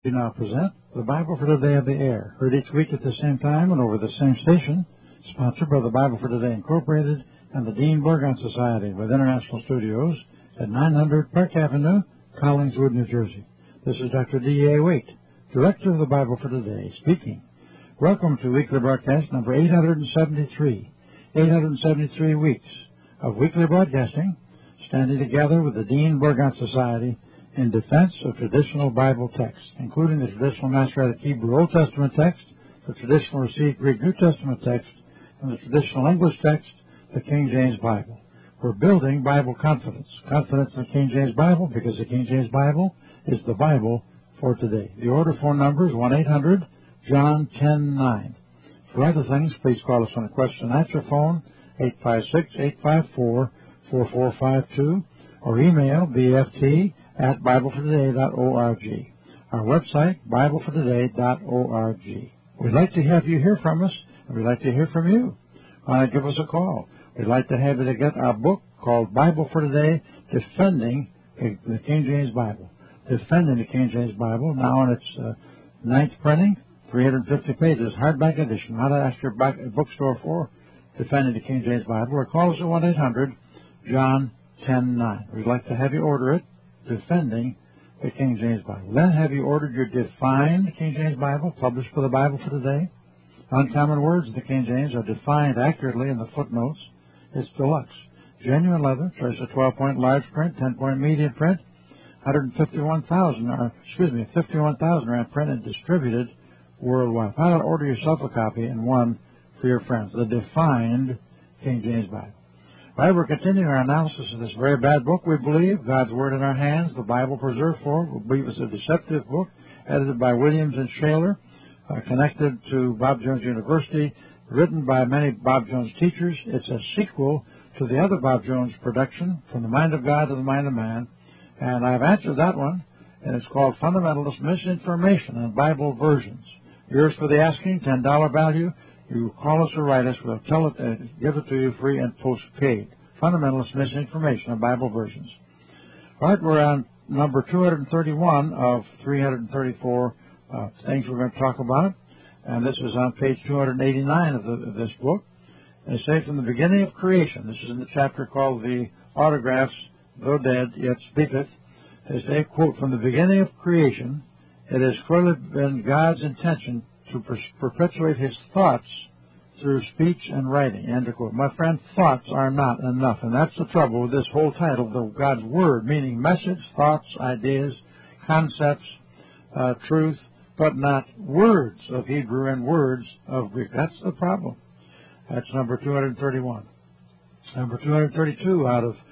We now present the Bible for Today of the Air, heard each week at the same time and over the same station, sponsored by the Bible for Today Incorporated and the Dean Burgon Society with international studios at 900 Park Avenue, Collingswood, New Jersey. This is Dr. D.A. Waite, Director of the Bible for Today, speaking. Welcome to weekly broadcast number 873. 873 weeks of weekly broadcasting, standing together with the Dean Burgon Society in defense of traditional Bible texts, including the traditional Masoretic Hebrew Old Testament text, the traditional received Greek New Testament text, and the traditional English text, the King James Bible. We're building Bible confidence. Confidence in the King James Bible, because the King James Bible is the Bible for today. The order phone number is 1-800-JOHN 10-9. For other things, please call us on a question and answer phone, 856-854-4452, or email bft@BibleForToday.org. Our website, BibleForToday.org. We'd like to have you hear from us, and we'd like to hear from you. Give us a call. We'd like to have you to get our book called Bible for Today, Defending the King James Bible. Defending the King James Bible, now in its ninth printing, 350 pages, hardback edition. How to ask your bookstore for Defending the King James Bible, or call us at 1-800-JOHN 10-9. We'd like to have you order it, Defending the King James Bible. Then have you ordered your Defined King James Bible, published by the Bible for Today? Uncommon words in the King James are defined accurately in the footnotes. It's deluxe. Genuine leather, choice of 12-point large print, 10-point medium print, 51,000 are printed and distributed worldwide. Why not order yourself a copy and one for your friends? The Defined King James Bible. All right, we're continuing our analysis of this very bad book, we believe, God's Word in our hands, the Bible preserved for. We believe it's a deceptive book, edited by Williams and Shaler, connected to Bob Jones University, written by many Bob Jones teachers. It's a sequel to the other Bob Jones production, From the Mind of God to the Mind of Man, and I've answered that one, and it's called Fundamentalist Misinformation on Bible Versions. Yours for the asking, $10 value. You call us or write us, we'll give it to you free and postpaid. Fundamentalist Misinformation on Bible Versions. All right, we're on number 231 of 334 things we're going to talk about, and this is on page 289 of this book. They say, from the beginning of creation, this is in the chapter called The Autographs, Though Dead, Yet Speaketh. They say, quote, from the beginning of creation, it has clearly been God's intention to perpetuate his thoughts through speech and writing, end of quote. My friend, thoughts are not enough, and that's the trouble with this whole title, God's Word, meaning message, thoughts, ideas, concepts, truth, but not words of Hebrew and words of Greek. That's the problem. That's number 231. Number 232 out of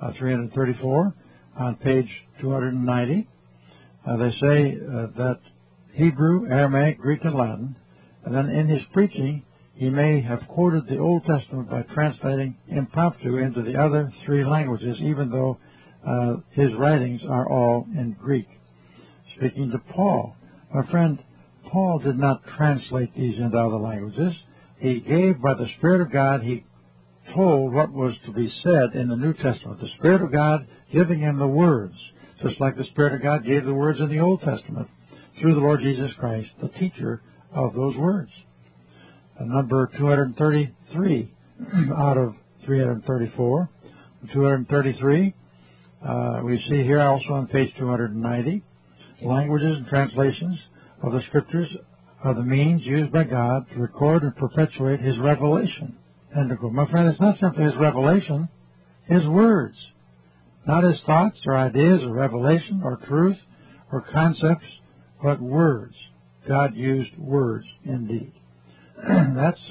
334 on page 290. They say that Hebrew, Aramaic, Greek, and Latin, and then in his preaching, he may have quoted the Old Testament by translating impromptu into the other three languages, even though his writings are all in Greek. Speaking to Paul, my friend, Paul did not translate these into other languages. He gave, by the Spirit of God, he told what was to be said in the New Testament. The Spirit of God giving him the words, just like the Spirit of God gave the words in the Old Testament, through the Lord Jesus Christ, the teacher of those words. Number 233 out of 334. 233, we see here also on page 290, languages and translations of the Scriptures are the means used by God to record and perpetuate his revelation. And my friend, it's not simply his revelation, his words. Not his thoughts or ideas or revelation or truth or concepts, but words. God used words indeed. That's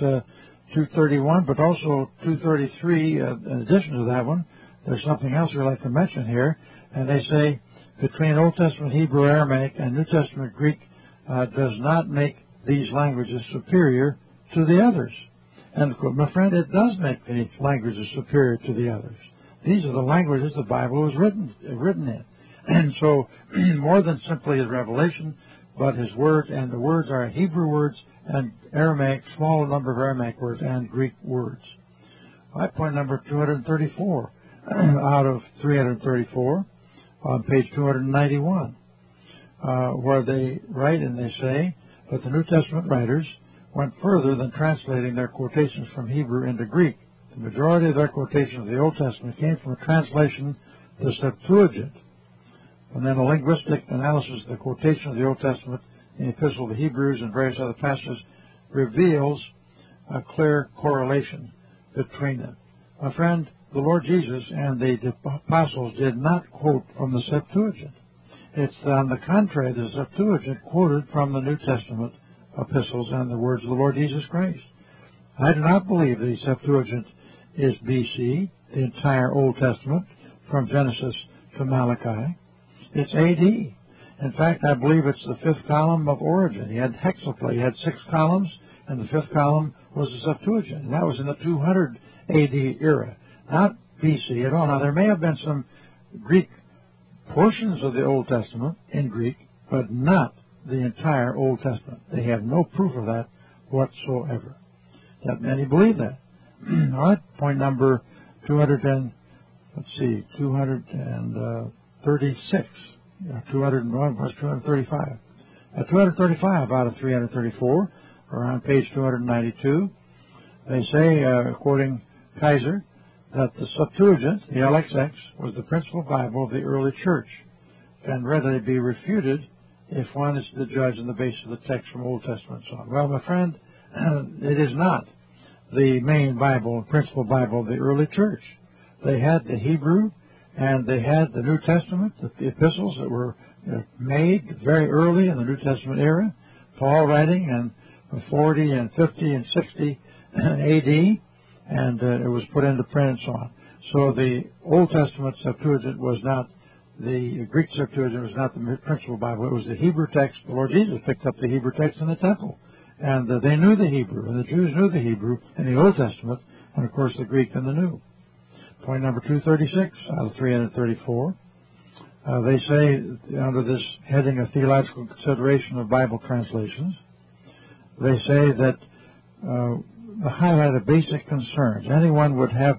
231, but also 233, in addition to that one, there's something else we'd like to mention here. And they say between Old Testament Hebrew, Aramaic, and New Testament Greek does not make these languages superior to the others. And my friend, it does make the languages superior to the others. These are the languages the Bible was written in. And so, more than simply his revelation, but his words, and the words are Hebrew words and Aramaic, small number of Aramaic words, and Greek words. All right, point number 234 out of 334 on page 291. where they write and they say that the New Testament writers went further than translating their quotations from Hebrew into Greek. The majority of their quotations of the Old Testament came from a translation, the Septuagint, and then a linguistic analysis of the quotation of the Old Testament in the Epistle to the Hebrews and various other passages reveals a clear correlation between them. My friend, the Lord Jesus and the apostles did not quote from the Septuagint. It's on the contrary, the Septuagint quoted from the New Testament epistles and the words of the Lord Jesus Christ. I do not believe the Septuagint is BC, the entire Old Testament, from Genesis to Malachi. It's AD. In fact, I believe it's the fifth column of Origen. He had hexapla. He had 6 columns, and the fifth column was the Septuagint. And that was in the 200 AD era, not BC at all. Now, there may have been some Greek portions of the Old Testament in Greek, but not the entire Old Testament. They have no proof of that whatsoever. That many believe that. All right, point number 236. 235. 235 out of 334 are on page 292. They say, quoting Kaiser, that the Septuagint, the LXX, was the principal Bible of the early church, can readily be refuted if one is to judge on the basis of the text from Old Testament and so on. Well, my friend, it is not the main Bible, principal Bible of the early church. They had the Hebrew, and they had the New Testament, the epistles that were made very early in the New Testament era, Paul writing in 40 and 50 and 60 AD, and it was put into print and so on. So the Old Testament Septuagint was not, the Greek Septuagint was not the principal Bible. It was the Hebrew text. The Lord Jesus picked up the Hebrew text in the temple. And they knew the Hebrew, and the Jews knew the Hebrew in the Old Testament, and of course the Greek in the New. Point number 236 out of 334. They say, under this heading of theological consideration of Bible translations, they say that the highlight of basic concerns anyone would have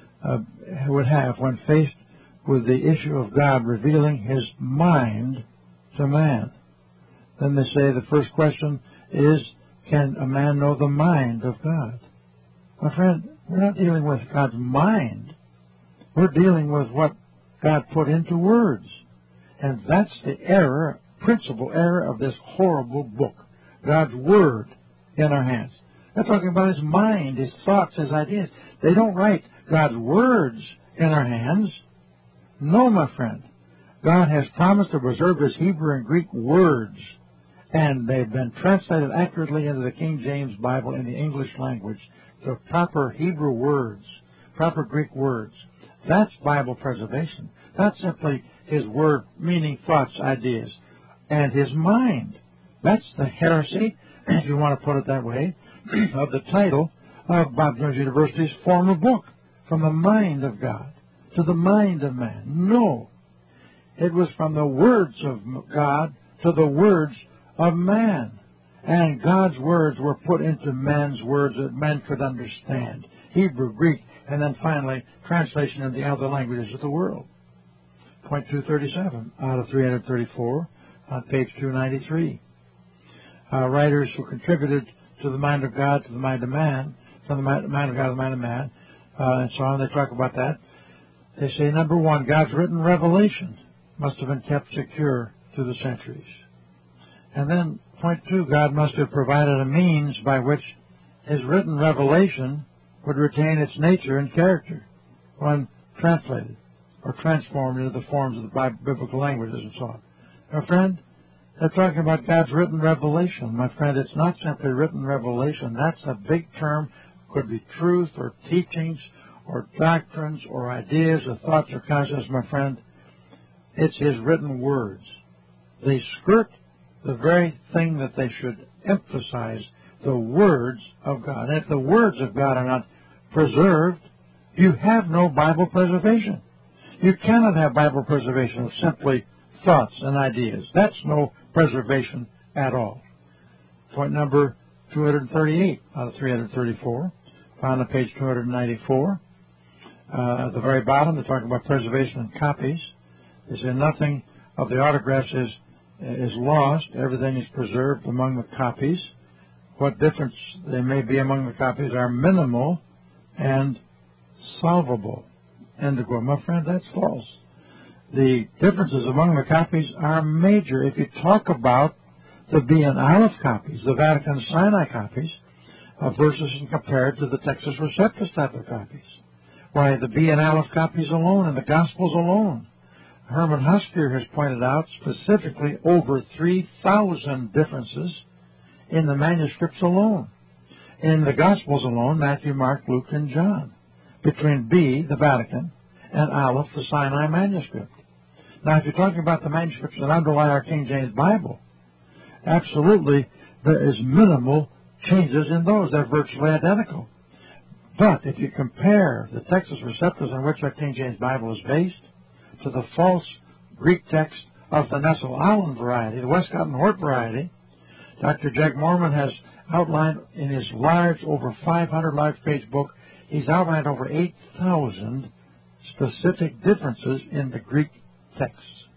when faced with the issue of God revealing His mind to man. Then they say the first question is, can a man know the mind of God? My friend, we're not dealing with God's mind. We're dealing with what God put into words. And that's the error, principal error of this horrible book. God's Word in our hands. They're talking about His mind, His thoughts, His ideas. They don't write God's words in our hands. No, my friend. God has promised to preserve His Hebrew and Greek words, and they've been translated accurately into the King James Bible in the English language. The proper Hebrew words, proper Greek words. That's Bible preservation. That's simply His Word, meaning thoughts, ideas, and His mind. That's the heresy, if you want to put it that way, of the title of Bob Jones University's former book, From the Mind of God to the Mind of Man. No. It was from the words of God to the words of man. And God's words were put into man's words that men could understand. Hebrew, Greek, and then finally translation in the other languages of the world. Point 237 out of 334 on page 293. Writers who contributed to the mind of God, to the mind of man, from the mind of God to the mind of man, and so on. They talk about that. They say, number one, God's written revelation must have been kept secure through the centuries. And then, point two, God must have provided a means by which His written revelation would retain its nature and character when translated or transformed into the forms of the biblical languages and so on. My friend, they're talking about God's written revelation. My friend, it's not simply written revelation. That's a big term. Could be truth or teachings or doctrines or ideas or thoughts or concepts, my friend. It's His written words. They skirt the very thing that they should emphasize, the words of God. And if the words of God are not preserved, you have no Bible preservation. You cannot have Bible preservation of simply thoughts and ideas. That's no preservation at all. Point number 238 out of 334, found on page 294. At the very bottom, they're talking about preservation and copies. They say nothing of the autographs is is lost. Everything is preserved among the copies. What difference they may be among the copies are minimal and solvable. End of quote. My friend, that's false. The differences among the copies are major. If you talk about the B and Aleph copies, the Vatican Sinai copies, versus and compared to the Textus Receptus type of copies. Why, the B and Aleph copies alone and the Gospels alone. Herman Husker has pointed out specifically over 3,000 differences in the manuscripts alone. In the Gospels alone, Matthew, Mark, Luke, and John, between B, the Vatican, and Aleph, the Sinai manuscript. Now, if you're talking about the manuscripts that underlie our King James Bible, absolutely there is minimal changes in those. They're virtually identical. But if you compare the Textus Receptus on which our King James Bible is based to the false Greek text of the Nestle-Aland variety, the Westcott and Hort variety, Dr. Jack Mormon has outlined in his large, over 500 large-page book, he's outlined over 8,000 specific differences in the Greek texts.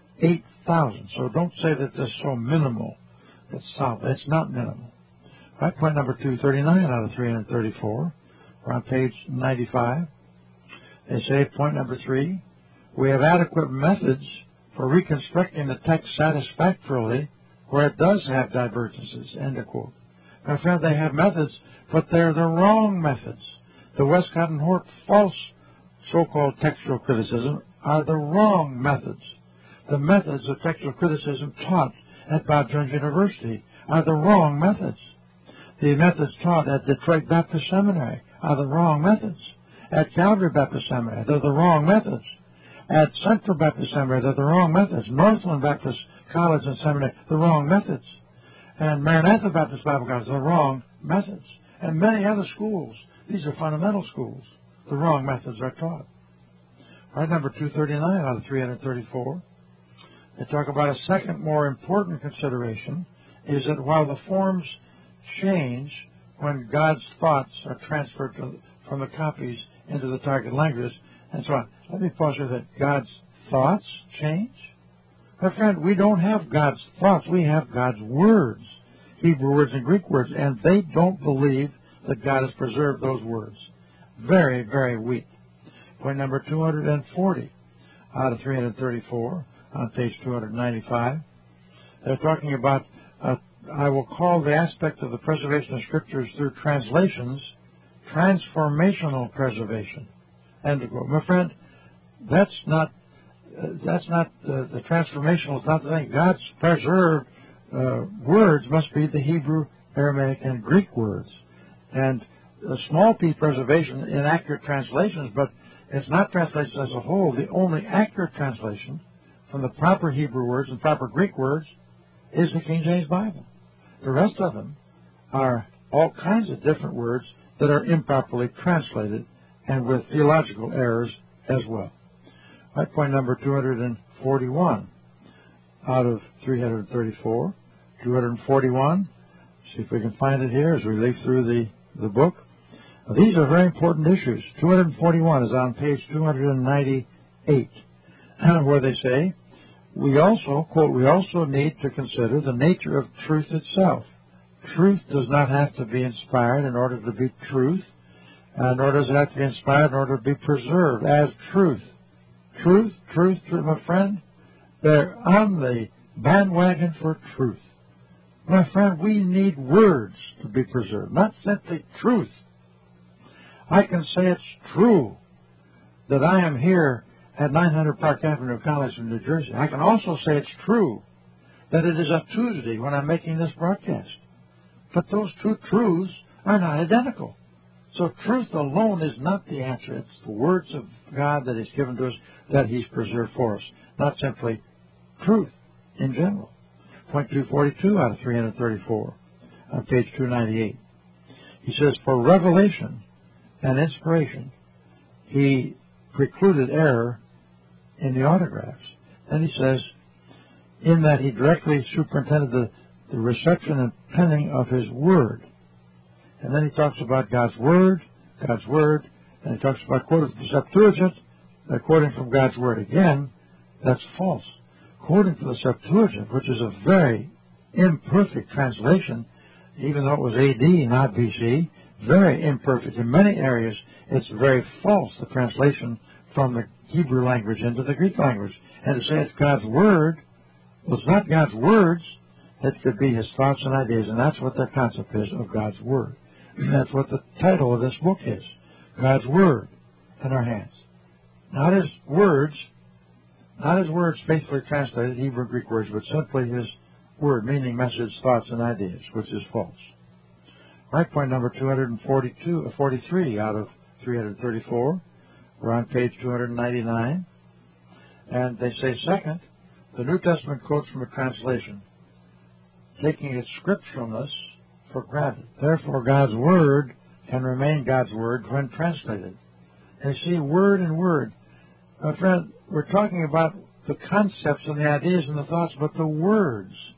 8,000. So don't say that this is so minimal. It's not minimal. Right, point number 239 out of 334. We're on page 95. They say, point number 3, we have adequate methods for reconstructing the text satisfactorily where it does have divergences. End of quote. My friend, they have methods, but they're the wrong methods. The Westcott and Hort false so-called textual criticism are the wrong methods. The methods of textual criticism taught at Bob Jones University are the wrong methods. The methods taught at Detroit Baptist Seminary are the wrong methods. At Calvary Baptist Seminary, they're the wrong methods. At Central Baptist Seminary, they're the wrong methods. Northland Baptist College and Seminary, the wrong methods. And Maranatha Baptist Bible College, the wrong methods. And many other schools, these are fundamental schools, the wrong methods are taught. All right, number 239 out of 334. They talk about a second more important consideration is that while the forms change when God's thoughts are transferred from the copies into the target languages and so on. Let me pause here that God's thoughts change. My friend, we don't have God's thoughts. We have God's words, Hebrew words and Greek words, and they don't believe that God has preserved those words. Very, very weak. Point number 240 out of 334 on page 295. They're talking about I will call the aspect of the preservation of scriptures through translations transformational preservation. End of quote. My friend, that's not the transformational is not the thing. God's preserved words must be the Hebrew, Aramaic, and Greek words. And a small p preservation in accurate translations, but it's not translations as a whole. The only accurate translation from the proper Hebrew words and proper Greek words is the King James Bible. The rest of them are all kinds of different words that are improperly translated and with theological errors as well. All right, point number 241 out of 334. 241. See if we can find it here as we leaf through the book. These are very important issues. 241 is on page 298, where they say, we also, quote, we also need to consider the nature of truth itself. Truth does not have to be inspired in order to be truth, nor does it have to be inspired in order to be preserved as truth. Truth, my friend, they're on the bandwagon for truth. My friend, we need words to be preserved, not simply truth. I can say it's true that I am here at 900 Park Avenue College in New Jersey. I can also say it's true that it is a Tuesday when I'm making this broadcast. But those two truths are not identical. So truth alone is not the answer. It's the words of God that He's given to us that He's preserved for us, not simply truth in general. Point 242 out of 334 on page 298. He says, for revelation and inspiration, He precluded error in the autographs. Then he says, in that He directly superintended the reception and penning of His word. And then he talks about God's word, and he talks about quoting from the Septuagint, quoting from God's word. Again, that's false. quoting from the Septuagint, which is a very imperfect translation, even though it was AD, not BC, very imperfect. In many areas, it's very false, the translation from the Hebrew language into the Greek language. And to say it's God's Word, well, it's not God's words. It could be His thoughts and ideas, and that's what the concept is of God's Word. And that's what the title of this book is, God's Word in our hands. Not His words faithfully translated, Hebrew and Greek words, but simply His Word, meaning message, thoughts, and ideas, which is false. Right, point number 43 out of 334. We're on page 299. And they say, second, the New Testament quotes from a translation, taking its scripturalness for granted. Therefore, God's Word can remain God's Word when translated. They see word and word. My friend, we're talking about the concepts and the ideas and the thoughts, but the words,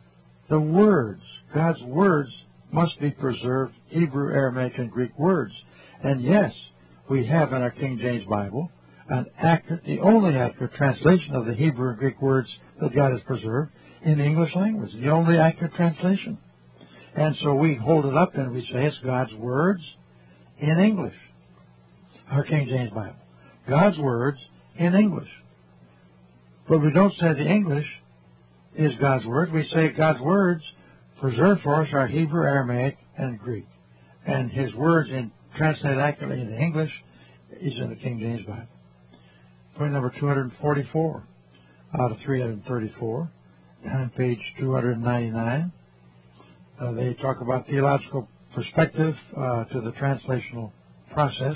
God's words must be preserved, Hebrew, Aramaic, and Greek words. And yes, we have in our King James Bible the only accurate translation of the Hebrew and Greek words that God has preserved in the English language, the only accurate translation. And so we hold it up and we say it's God's words in English, our King James Bible. God's words in English. But we don't say the English is God's words. We say God's words preserved for us are Hebrew, Aramaic, and Greek. And His words translated accurately into English is in the King James Bible. Point number 244 out of 334 on page 299. They talk about theological perspective to the translation process.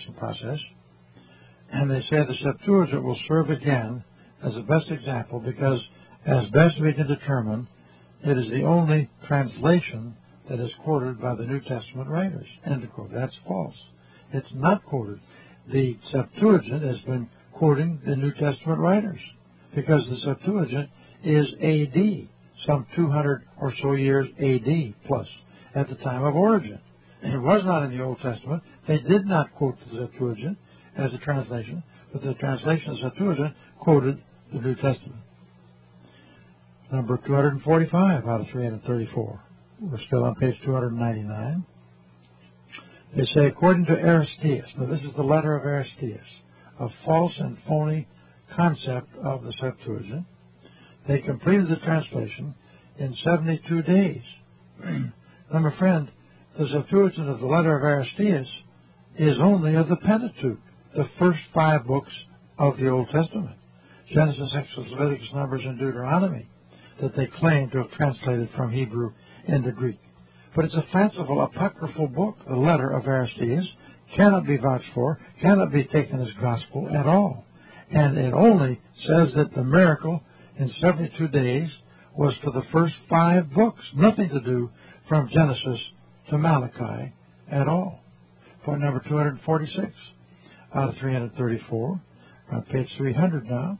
And they say the Septuagint will serve again as the best example because, as best we can determine, it is the only translation that is quoted by the New Testament writers. End of quote. That's false. It's not quoted. The Septuagint has been quoting the New Testament writers because the Septuagint is AD, some 200 or so years AD plus, at the time of origin. And it was not in the Old Testament. They did not quote the Septuagint as a translation, but the translation of the Septuagint quoted the New Testament. Number 245 out of 334. We're still on page 299. They say, according to Aristeas, now this is the letter of Aristeas, a false and phony concept of the Septuagint, they completed the translation in 72 days. Now, my friend, the Septuagint of the letter of Aristeas is only of the Pentateuch, the first 5 books of the Old Testament, Genesis, Exodus, Leviticus, Numbers, and Deuteronomy, that they claim to have translated from Hebrew into Greek. But it's a fanciful, apocryphal book, the letter of Aristeas, cannot be vouched for, cannot be taken as gospel at all. And it only says that the miracle in 72 days was for the first 5 books, nothing to do from Genesis to Malachi at all. Point number 246 out of 334, on page 300 now.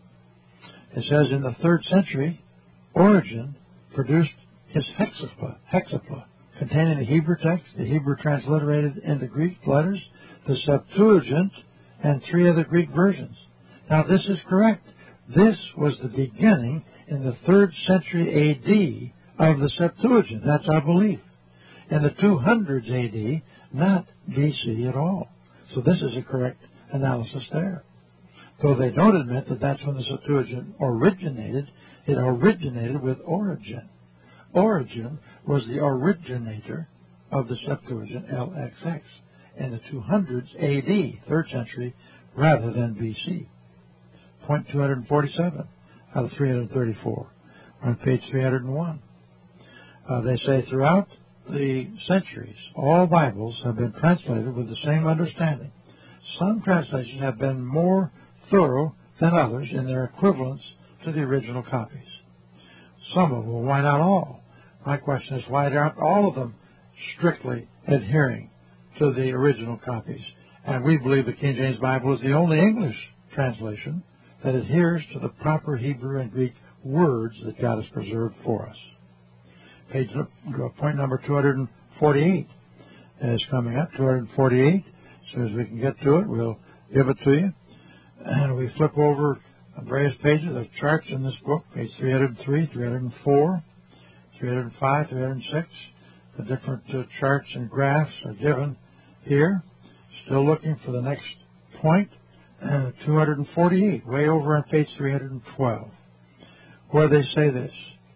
It says, in the 3rd century, Origen produced his hexapla, containing the Hebrew text, the Hebrew transliterated into Greek letters, the Septuagint, and 3 other Greek versions. Now, this is correct. This was the beginning in the 3rd century A.D. of the Septuagint. That's our belief. In the 200s A.D., not B.C. at all. So this is a correct analysis there. Though they don't admit that that's when the Septuagint originated, it originated with Origen. Origen was the originator of the Septuagint, LXX, in the 200s A.D., 3rd century, rather than B.C. Point 247 out of 334, on page 301. They say throughout the centuries, all Bibles have been translated with the same understanding. Some translations have been more thorough than others in their equivalence to the original copies. Some of them, well, why not all? My question is, why aren't all of them strictly adhering to the original copies? And we believe the King James Bible is the only English translation that adheres to the proper Hebrew and Greek words that God has preserved for us. Point number 248 is coming up. 248. As soon as we can get to it, we'll give it to you. And we flip over on various pages. There are charts in this book, page 303, 304, 305, 306. The different charts and graphs are given here. Still looking for the next point, 248, way over on page 312, where they say this.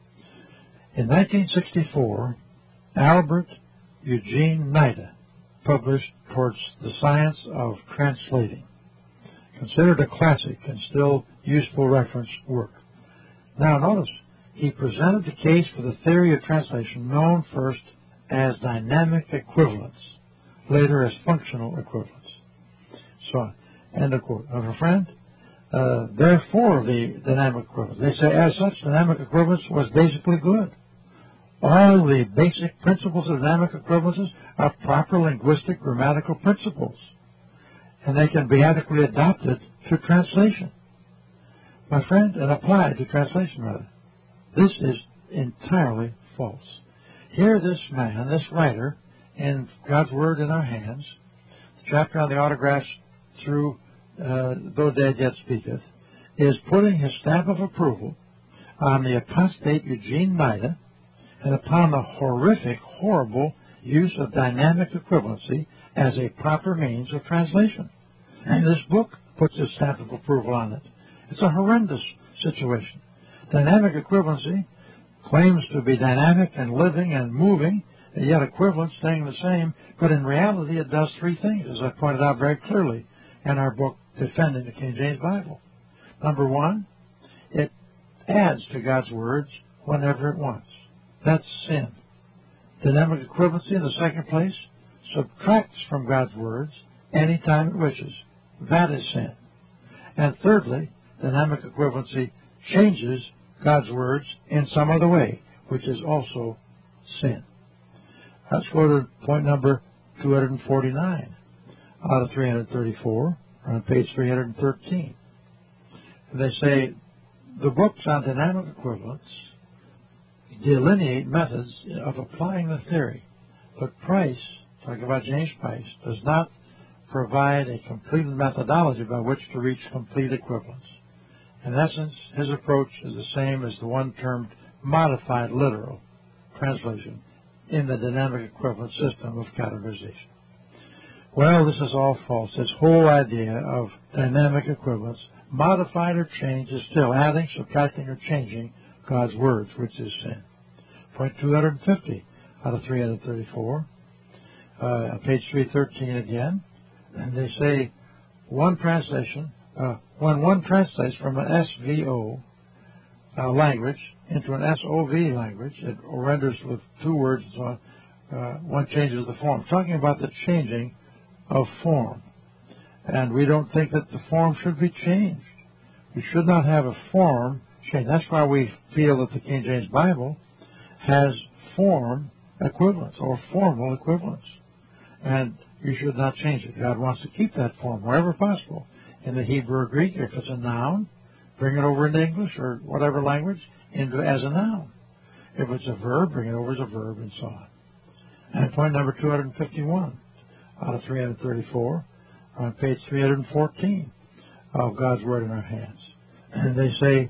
In 1964, Albert Eugene Nida published Towards the Science of Translating, considered a classic and still useful reference work. Now notice, he presented the case for the theory of translation known first as dynamic equivalence, later as functional equivalence. So, end of quote. Now, friend, therefore the dynamic equivalence. They say, as such, dynamic equivalence was basically good. All the basic principles of dynamic equivalences are proper linguistic grammatical principles, and they can be adequately adopted to translation. My friend, and applied to translation, rather. This is entirely false. Here this man, this writer, in God's Word in Our Hands, the chapter on the autographs through Though Dead Yet Speaketh, is putting his stamp of approval on the apostate Eugene Nida and upon the horrific, horrible use of dynamic equivalency as a proper means of translation. And this book puts its stamp of approval on it. It's a horrendous situation. Dynamic equivalency claims to be dynamic and living and moving, and yet equivalent staying the same, but in reality it does three things, as I pointed out very clearly in our book, Defending the King James Bible. Number one, it adds to God's words whenever it wants. That's sin. Dynamic equivalency, in the second place, subtracts from God's words anytime it wishes. That is sin. And thirdly, dynamic equivalency changes God's words in some other way, which is also sin. Let's go to point number 249 out of 334 on page 313. And they say the books on dynamic equivalence delineate methods of applying the theory, but Price, talking about James Price, does not provide a complete methodology by which to reach complete equivalence. In essence, his approach is the same as the one termed modified literal translation in the dynamic equivalence system of categorization. Well, this is all false. This whole idea of dynamic equivalence, modified or changed, is still adding, subtracting, or changing God's words, which is sin. Point 250 out of 334, page 313 again. And they say one translation, when one translates from an SVO language into an SOV language, it renders with two words and so on, one changes the form. Talking about the changing of form. And we don't think that the form should be changed. We should not have a form change. That's why we feel that the King James Bible has form equivalence or formal equivalence. And you should not change it. God wants to keep that form wherever possible. In the Hebrew or Greek, if it's a noun, bring it over into English or whatever language as a noun. If it's a verb, bring it over as a verb, and so on. And point number 251 out of 334 on page 314 of God's Word in Our Hands. And they say,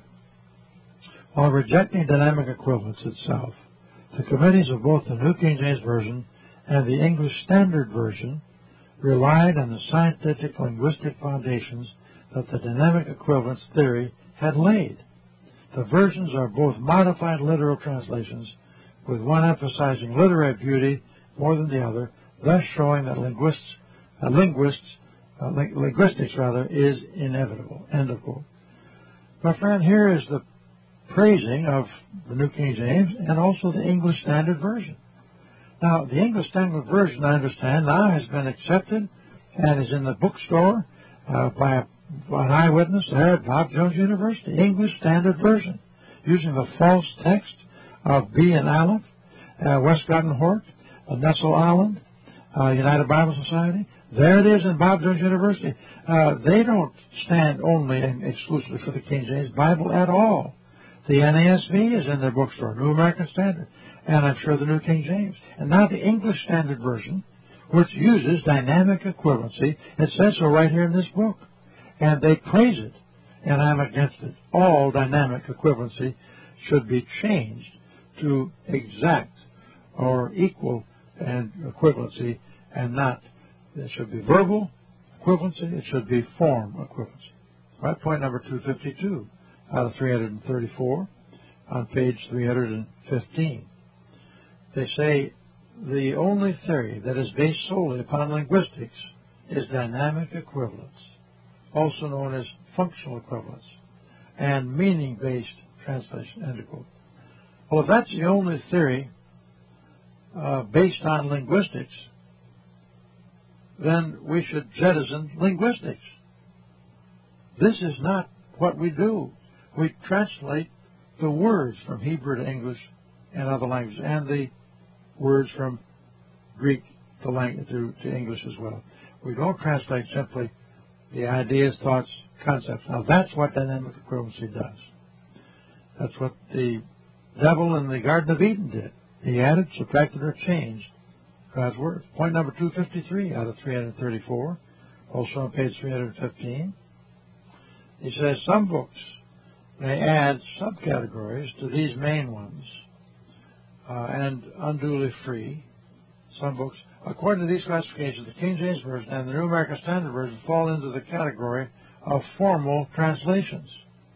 while rejecting dynamic equivalence itself, the committees of both the New King James Version and the English Standard Version relied on the scientific linguistic foundations that the dynamic equivalence theory had laid. The versions are both modified literal translations, with one emphasizing literary beauty more than the other, thus showing that linguistics is inevitable. End of quote. My friend, here is the praising of the New King James and also the English Standard Version. Now, the English Standard Version, I understand, now has been accepted and is in the bookstore by an eyewitness there at Bob Jones University. English Standard Version, using the false text of B. and Aleph, Westcott and Hort, Nestle Island, United Bible Society. There it is in Bob Jones University. They don't stand only and exclusively for the King James Bible at all. The NASV is in their bookstore, New American Standard, and I'm sure the New King James. And now the English Standard Version, which uses dynamic equivalency. It says so right here in this book. And they praise it. and I'm against it. All dynamic equivalency should be changed to exact or equal and equivalency, and not, it should be verbal equivalency, it should be form equivalency. All right, point number 252 out of 334 on page 315. They say the only theory that is based solely upon linguistics is dynamic equivalence, also known as functional equivalence, and meaning-based translation, end of quote. Well, if that's the only theory based on linguistics, then we should jettison linguistics. This is not what we do. We translate the words from Hebrew to English and other languages, and the words from Greek to English as well. We don't translate simply the ideas, thoughts, concepts. Now, that's what dynamic equivalency does. That's what the devil in the Garden of Eden did. He added, subtracted, or changed God's words. Point number 253 out of 334, also on page 315. He says some books may add subcategories to these main ones and unduly free. Some books, according to these classifications, the King James Version and the New American Standard Version fall into the category of formal translations.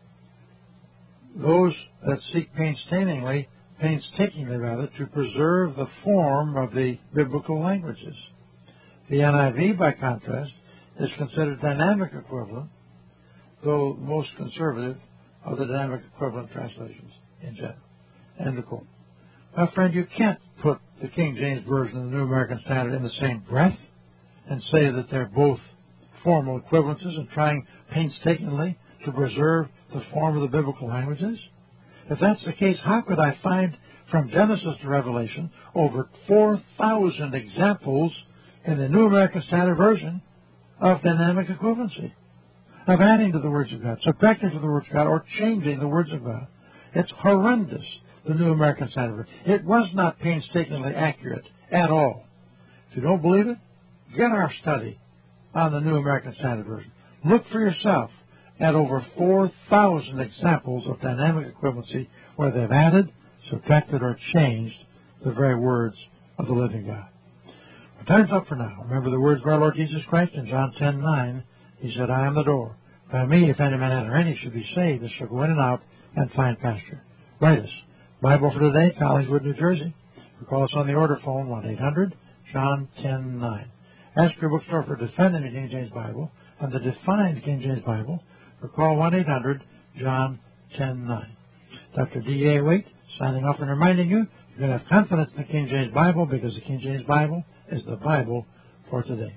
Those that seek painstakingly to preserve the form of the biblical languages. The NIV, by contrast, is considered dynamic equivalent, though most conservative of the dynamic equivalent translations in general. End of quote. My friend, you can't put the King James Version and the New American Standard in the same breath and say that they're both formal equivalences and trying painstakingly to preserve the form of the biblical languages. If that's the case, how could I find from Genesis to Revelation over 4,000 examples in the New American Standard Version of dynamic equivalency, of adding to the words of God, subtracting to the words of God, or changing the words of God? It's horrendous, the New American Standard Version. It was not painstakingly accurate at all. If you don't believe it, get our study on the New American Standard Version. Look for yourself at over 4,000 examples of dynamic equivalency where they've added, subtracted, or changed the very words of the living God. Well, time's up for now. Remember the words of our Lord Jesus Christ in John 10:9. He said, I am the door. By me, if any man enter in, he should be saved, and shall go in and out and find pasture. Write us. Bible for Today, Collingswood, New Jersey. Or call us on the order phone, 1-800-JOHN 10-9. Ask your bookstore for Defending the King James Bible and the Defined King James Bible, or call 1-800-JOHN 10-9. Dr. D.A. Waite, signing off and reminding you, you can have confidence in the King James Bible because the King James Bible is the Bible for today.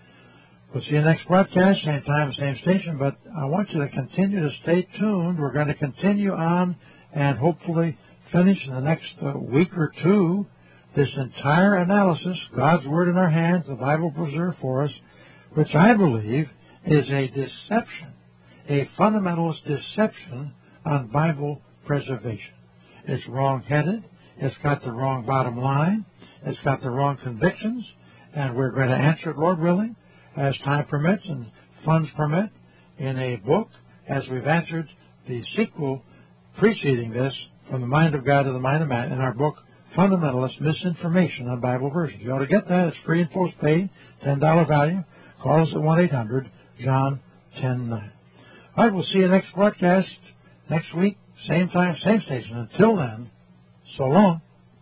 We'll see you next broadcast, same time, same station, but I want you to continue to stay tuned. We're going to continue on and hopefully finish in the next week or two this entire analysis, God's Word in our hands, the Bible preserved for us, which I believe is a deception, a fundamentalist deception on Bible preservation. It's wrong-headed, it's got the wrong bottom line, it's got the wrong convictions, and we're going to answer it, Lord willing, as time permits and funds permit, in a book, as we've answered the sequel preceding this, From the Mind of God to the Mind of Man, in our book, Fundamentalist Misinformation on Bible Versions. You ought to get that. It's free and postpaid, $10 value. Call us at 1-800-JOHN 10-9. All right, we'll see you next broadcast next week, same time, same station. Until then, so long.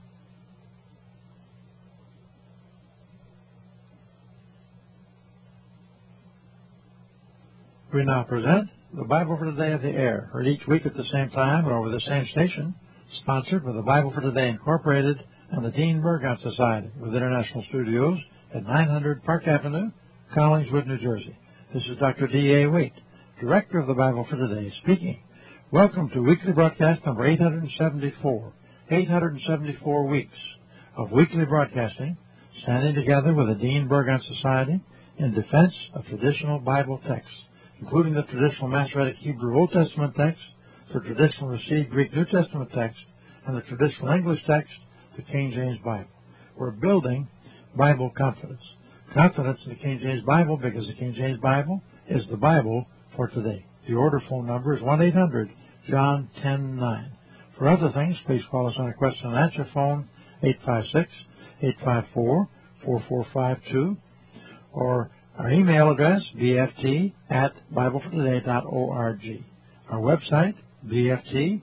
We now present the Bible for Today of the Air, heard each week at the same time and over the same station, sponsored by the Bible for Today Incorporated and the Dean Burgon Society, with international studios at 900 Park Avenue, Collingswood, New Jersey. This is Dr. D.A. Waite, Director of the Bible for Today, speaking. Welcome to weekly broadcast number 874. 874 weeks of weekly broadcasting, standing together with the Dean Burgon Society in defense of traditional Bible texts, including the traditional Masoretic Hebrew Old Testament text, the traditional Received Greek New Testament text, and the traditional English text, the King James Bible. We're building Bible confidence. Confidence in the King James Bible because the King James Bible is the Bible for today. The order phone number is 1-800-JOHN-10-9. For other things, please call us on a question and answer phone, 856-854-4452, or our email address, bft@biblefortoday.org. Our website, bft,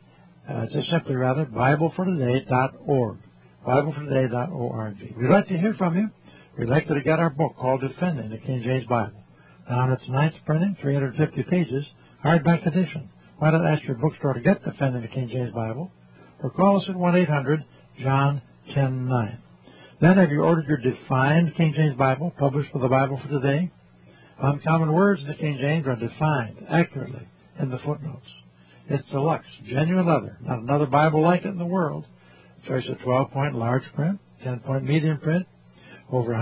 biblefortoday.org. biblefortoday.org. We'd like to hear from you. We'd like you to get our book called Defending the King James Bible. Now in its 9th printing, 350 pages, hardback edition. Why not ask your bookstore to get Defending the King James Bible, or call us at 1-800-JOHN-10-9. Then have you ordered your Defined King James Bible, published with the Bible for Today? Uncommon words in the King James are defined accurately in the footnotes. It's deluxe, genuine leather, not another Bible like it in the world. Choice of 12-point large print, 10-point medium print, over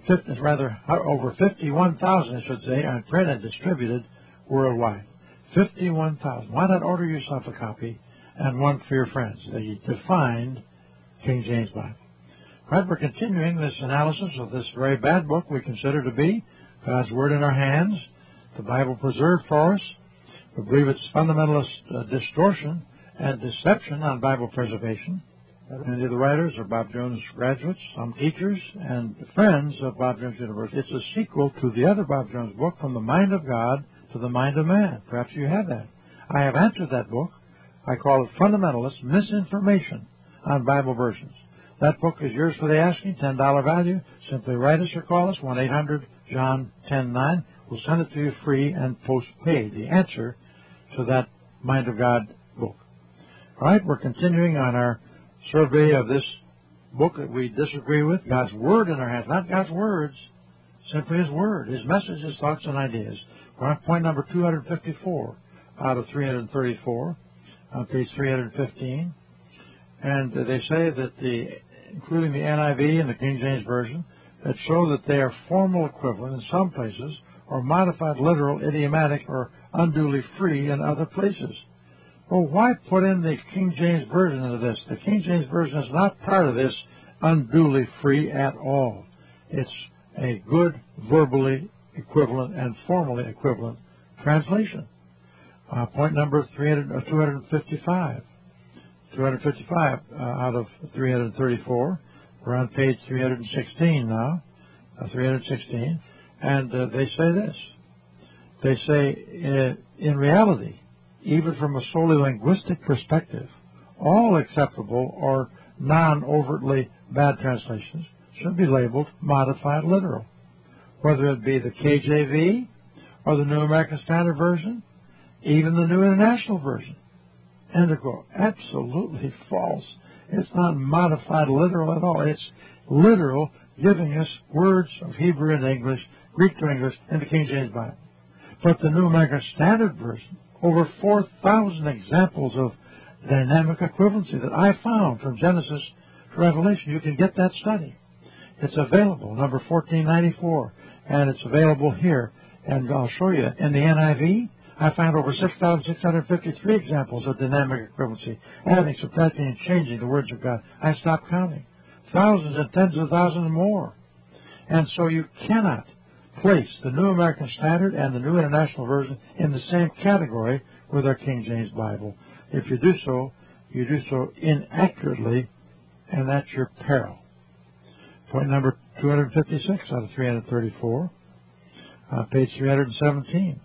51,000, I should say, are printed and distributed worldwide. 51,000. Why not order yourself a copy and one for your friends? The Defined King James Bible. All right, we're continuing this analysis of this very bad book we consider to be God's Word in our hands, the Bible preserved for us. We believe it's fundamentalist distortion and deception on Bible preservation. Many of the writers are Bob Jones graduates, some teachers, and friends of Bob Jones University. It's a sequel to the other Bob Jones book, From the Mind of God to the Mind of Man. Perhaps you have that. I have answered that book. I call it Fundamentalist Misinformation on Bible Versions. That book is yours for the asking, $10 value. Simply write us or call us, 1-800-JOHN-10-9. We'll send it to you free and post-paid, the answer to that Mind of God book. All right, we're continuing on our survey of this book that we disagree with, God's Word in our hands, not God's words, simply His Word, His message, His thoughts and ideas. We're on point number 254 out of 334 on page 315. And they say that including the NIV and the King James Version, that show that they are formal equivalent in some places, or modified literal, idiomatic, or unduly free in other places. Well, why put in the King James Version into this? The King James Version is not part of this unduly free at all. It's a good verbally equivalent and formally equivalent translation. Point number 255. 255 out of 334. We're on page 316 now. 316. And they say this. They say, in reality, even from a solely linguistic perspective, all acceptable or non-overtly bad translations should be labeled modified literal, whether it be the KJV or the New American Standard Version, even the New International Version. End of quote. Absolutely false. It's not modified literal at all. It's literal, giving us words of Hebrew and English, Greek to English, in the King James Bible. But the New American Standard Version, over 4,000 examples of dynamic equivalency that I found from Genesis to Revelation. You can get that study. It's available, number 1494, and it's available here. And I'll show you. In the NIV, I found over 6,653 examples of dynamic equivalency, adding, subtracting, and changing the words of God. I stopped counting. Thousands and tens of thousands more. And so you cannot place the New American Standard and the New International Version in the same category with our King James Bible. If you do so inaccurately, and that's your peril. Point number 256 out of 334, page 317.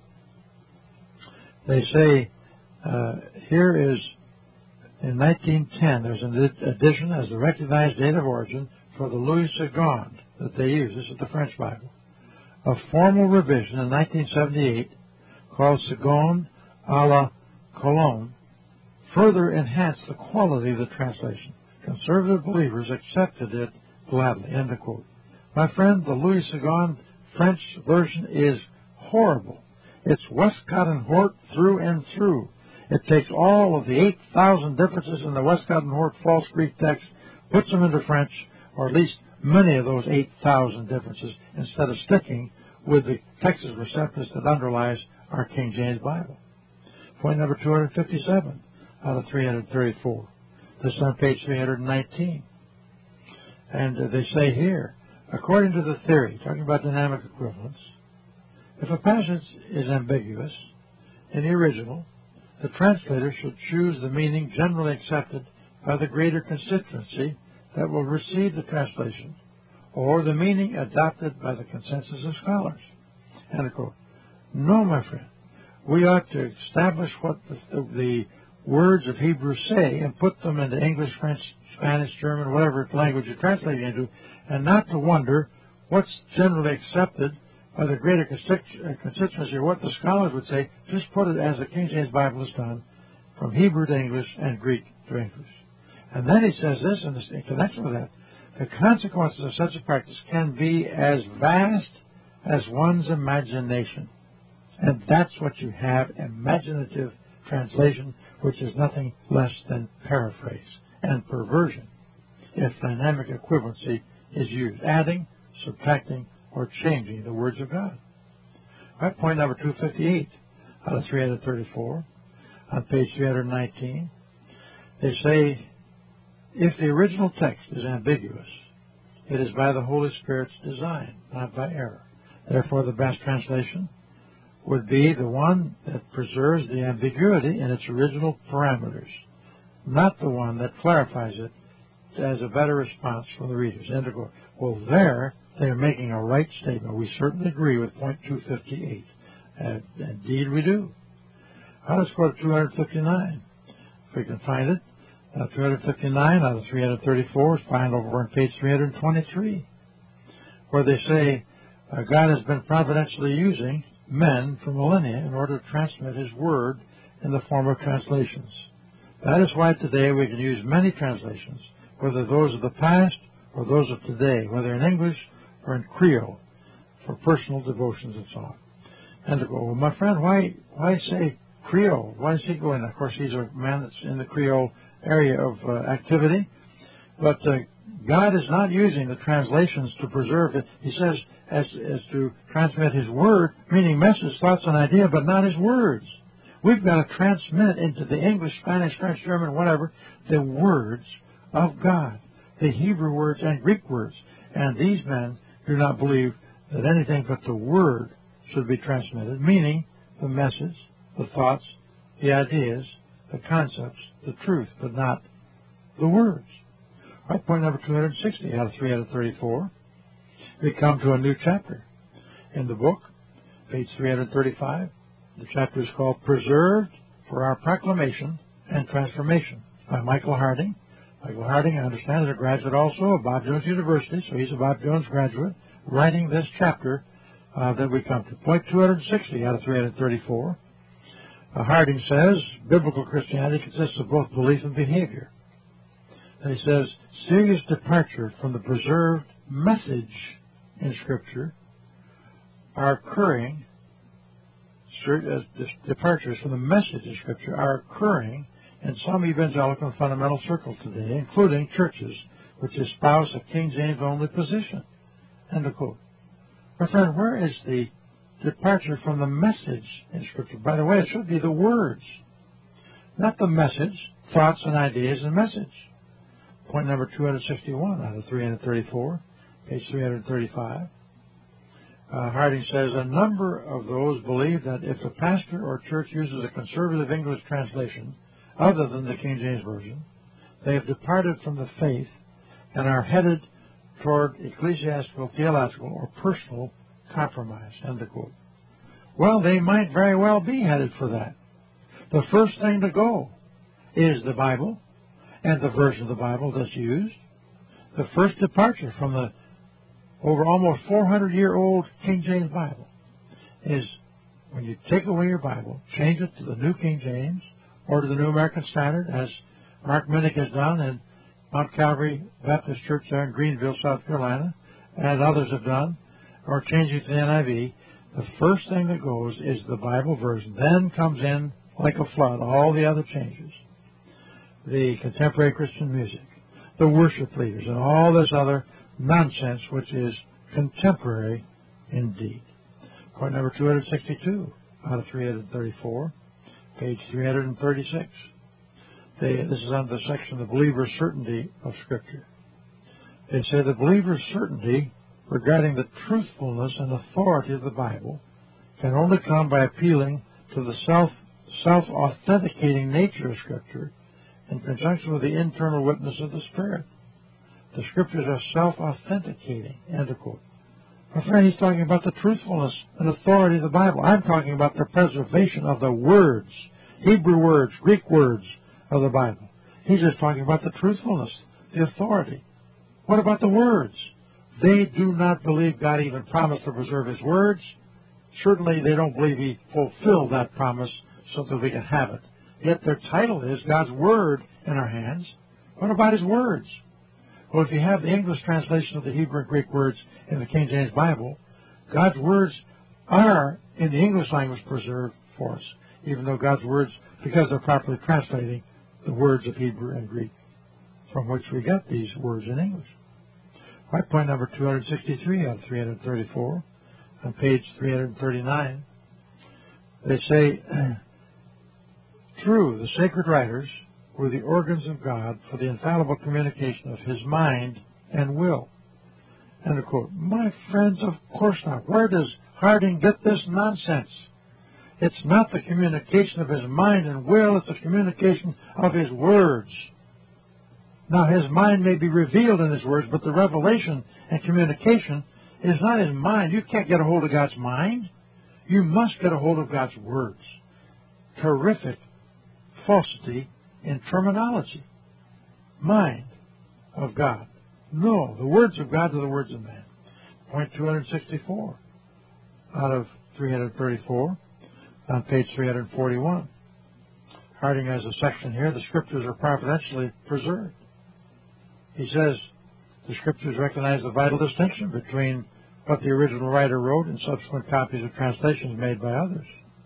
They say here is, in 1910, there's an edition as the recognized date of origin for the Louis Segond that they use. This is the French Bible. A formal revision in 1978 called Segond à la Colonne further enhanced the quality of the translation. Conservative believers accepted it gladly. End of quote. My friend, the Louis Segond French version is horrible. It's Westcott and Hort through and through. It takes all of the 8,000 differences in the Westcott and Hort false Greek text, puts them into French, or at least many of those 8,000 differences, instead of sticking with the Texas Receptus that underlies our King James Bible. Point number 257 out of 334. This is on page 319. And they say here, according to the theory, talking about dynamic equivalence, if a passage is ambiguous, in the original, the translator should choose the meaning generally accepted by the greater constituency that will receive the translation, or the meaning adopted by the consensus of scholars. End of quote. No, my friend. We ought to establish what the words of Hebrew say and put them into English, French, Spanish, German, whatever language you're translating into, and not to wonder what's generally accepted by the greater constituency, or what the scholars would say. Just put it as the King James Bible has done, from Hebrew to English and Greek to English. And then he says this in connection with that: the consequences of such a practice can be as vast as one's imagination. And that's what you have, imaginative translation, which is nothing less than paraphrase and perversion if dynamic equivalency is used, adding, subtracting, or changing the words of God. All right, point number 258 out of 334 on page 319. They say, if the original text is ambiguous, it is by the Holy Spirit's design, not by error. Therefore, the best translation would be the one that preserves the ambiguity in its original parameters, not the one that clarifies it as a better response from the readers. End of quote. Well, there they are making a right statement. We certainly agree with point 258. Indeed, we do. Now let's go to 259, if we can find it. 259 out of 334 is found over on page 323, where they say God has been providentially using men for millennia in order to transmit his word in the form of translations. That is why today we can use many translations, whether those of the past or those of today, whether in English or in Creole, for personal devotions and so on. And to go, well, my friend, why say Creole? Why does he go in? Of course, he's a man that's in the Creole area of activity, but God is not using the translations to preserve it. He says as to transmit his word, meaning message, thoughts, and idea, but not his words. We've got to transmit into the English, Spanish, French, German, whatever, the words of God, the Hebrew words and Greek words. And these men do not believe that anything but the word should be transmitted, meaning the message, the thoughts, the ideas, the concepts, the truth, but not the words. All right, point number 260 out of 334. We come to a new chapter in the book, page 335. The chapter is called Preserved for Our Proclamation and Transformation by Michael Harding. Michael Harding, I understand, is a graduate also of Bob Jones University, so he's a Bob Jones graduate, writing this chapter that we come to. Point 260 out of 334. Harding says, biblical Christianity consists of both belief and behavior. And he says, serious departure from the preserved message in Scripture are occurring, departures from the message in Scripture are occurring in some evangelical and fundamental circles today, including churches which espouse a King James only position. End of quote. My friend, where is the departure from the message in Scripture? By the way, it should be the words, not the message, thoughts and ideas and message. Point number 261 out of 334, page 335. Harding says, a number of those believe that if a pastor or church uses a conservative English translation other than the King James Version, they have departed from the faith and are headed toward ecclesiastical, theological, or personal compromise. End of quote. Well, they might very well be headed for that. The first thing to go is the Bible and the version of the Bible that's used. The first departure from the over almost 400-year-old King James Bible is when you take away your Bible, change it to the New King James or to the New American Standard, as Mark Minnick has done in Mount Calvary Baptist Church there in Greenville, South Carolina, and others have done, or change it to the NIV. The first thing that goes is the Bible version. Then comes in, like a flood, all the other changes. The contemporary Christian music, the worship leaders, and all this other nonsense which is contemporary indeed. Point number 262 out of 334, page 336. This is under the section, the believer's certainty of Scripture. They say the believer's certainty regarding the truthfulness and authority of the Bible can only come by appealing to the self-authenticating nature of Scripture in conjunction with the internal witness of the Spirit. The Scriptures are self-authenticating, end of quote. My friend, he's talking about the truthfulness and authority of the Bible. I'm talking about the preservation of the words, Hebrew words, Greek words of the Bible. He's just talking about the truthfulness, the authority. What about the words? They do not believe God even promised to preserve His words. Certainly they don't believe He fulfilled that promise so that we can have it. Yet their title is God's Word in our hands. What about His words? Well, if you have the English translation of the Hebrew and Greek words in the King James Bible, God's words are in the English language preserved for us, even though God's words, because they're properly translating the words of Hebrew and Greek, from which we get these words in English. All right, point number 263 out of 334, on page 339. They say, true, the sacred writers were the organs of God for the infallible communication of His mind and will. End of quote. My friends, of course not. Where does Harding get this nonsense? It's not the communication of His mind and will, it's the communication of His words. Now, His mind may be revealed in His words, but the revelation and communication is not His mind. You can't get a hold of God's mind. You must get a hold of God's words. Terrific falsity in terminology. Mind of God. No, the words of God to the words of man. Point 264 out of 334 on page 341. Harding has a section here, the Scriptures are providentially preserved. He says the Scriptures recognize the vital distinction between what the original writer wrote and subsequent copies of translations made by others.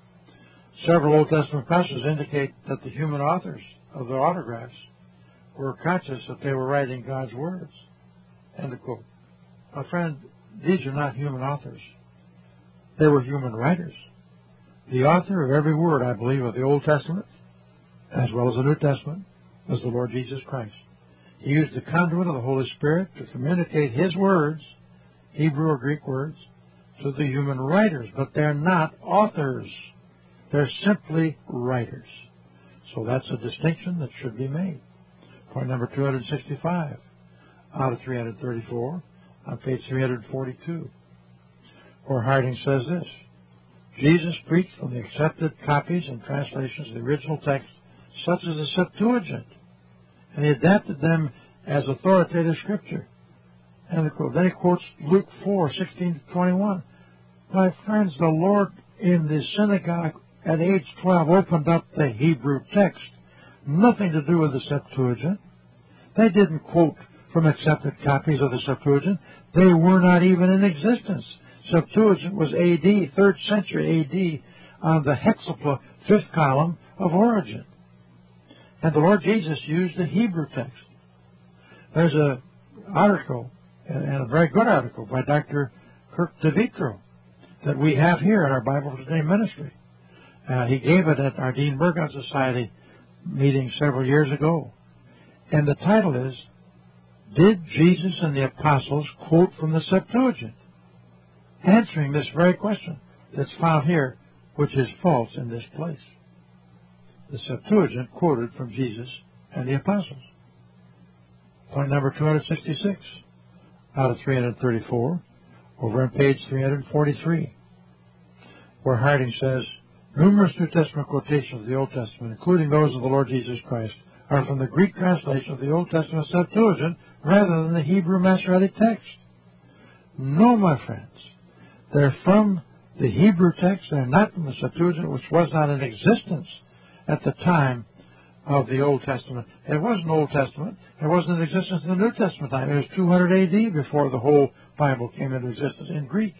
Several Old Testament passages indicate that the human authors of the autographs were conscious that they were writing God's words. End of quote. My friend, these are not human authors. They were human writers. The author of every word, I believe, of the Old Testament, as well as the New Testament, was the Lord Jesus Christ. He used the conduit of the Holy Spirit to communicate His words, Hebrew or Greek words, to the human writers, but they're not authors. They're simply writers. So that's a distinction that should be made. Point number 265 out of 334 on page 342, where Harding says this: Jesus preached from the accepted copies and translations of the original text, such as the Septuagint, and He adapted them as authoritative Scripture. And then he quotes Luke 4:16-21. My friends, the Lord in the synagogue at age 12 opened up the Hebrew text. Nothing to do with the Septuagint. They didn't quote from accepted copies of the Septuagint. They were not even in existence. Septuagint was AD, 3rd century AD, on the hexapla, 5th column of Origen. And the Lord Jesus used the Hebrew text. There's an article, and a very good article, by Dr. Kirk DeVitro that we have here at our Bible Today ministry. He gave it at our Dean Burgon Society meeting several years ago. And the title is, Did Jesus and the Apostles Quote from the Septuagint? Answering this very question that's found here, which is false in this place. The Septuagint quoted from Jesus and the Apostles. Point number 266 out of 334, over on page 343, where Harding says, numerous New Testament quotations of the Old Testament, including those of the Lord Jesus Christ, are from the Greek translation of the Old Testament Septuagint rather than the Hebrew Masoretic text. No, my friends, they're from the Hebrew text. They're not from the Septuagint, which was not in existence at the time of the Old Testament. It was an Old Testament. It wasn't in existence in the New Testament time. It was 200 AD before the whole Bible came into existence in Greek.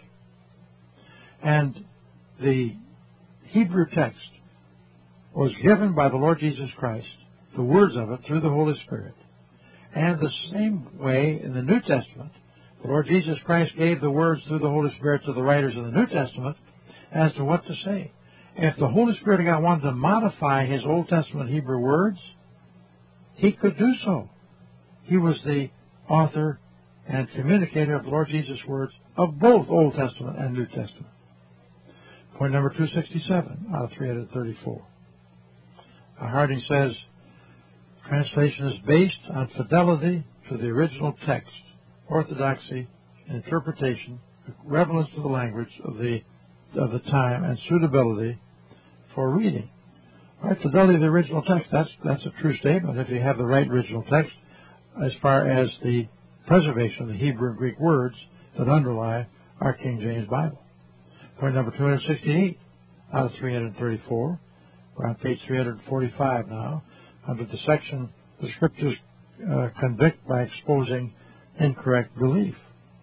And the Hebrew text was given by the Lord Jesus Christ, the words of it, through the Holy Spirit. And the same way in the New Testament, the Lord Jesus Christ gave the words through the Holy Spirit to the writers of the New Testament as to what to say. If the Holy Spirit of God wanted to modify His Old Testament Hebrew words, He could do so. He was the author and communicator of the Lord Jesus' words of both Old Testament and New Testament. Point number 267 out of 334. Harding says, translation is based on fidelity to the original text, orthodoxy in interpretation, relevance to the language of the time, and suitability for reading. All right, fidelity to the original text, that's a true statement if you have the right original text as far as the preservation of the Hebrew and Greek words that underlie our King James Bible. Point number 268 out of 334. We're on page 345 now, under the section, the Scriptures convict by exposing incorrect belief.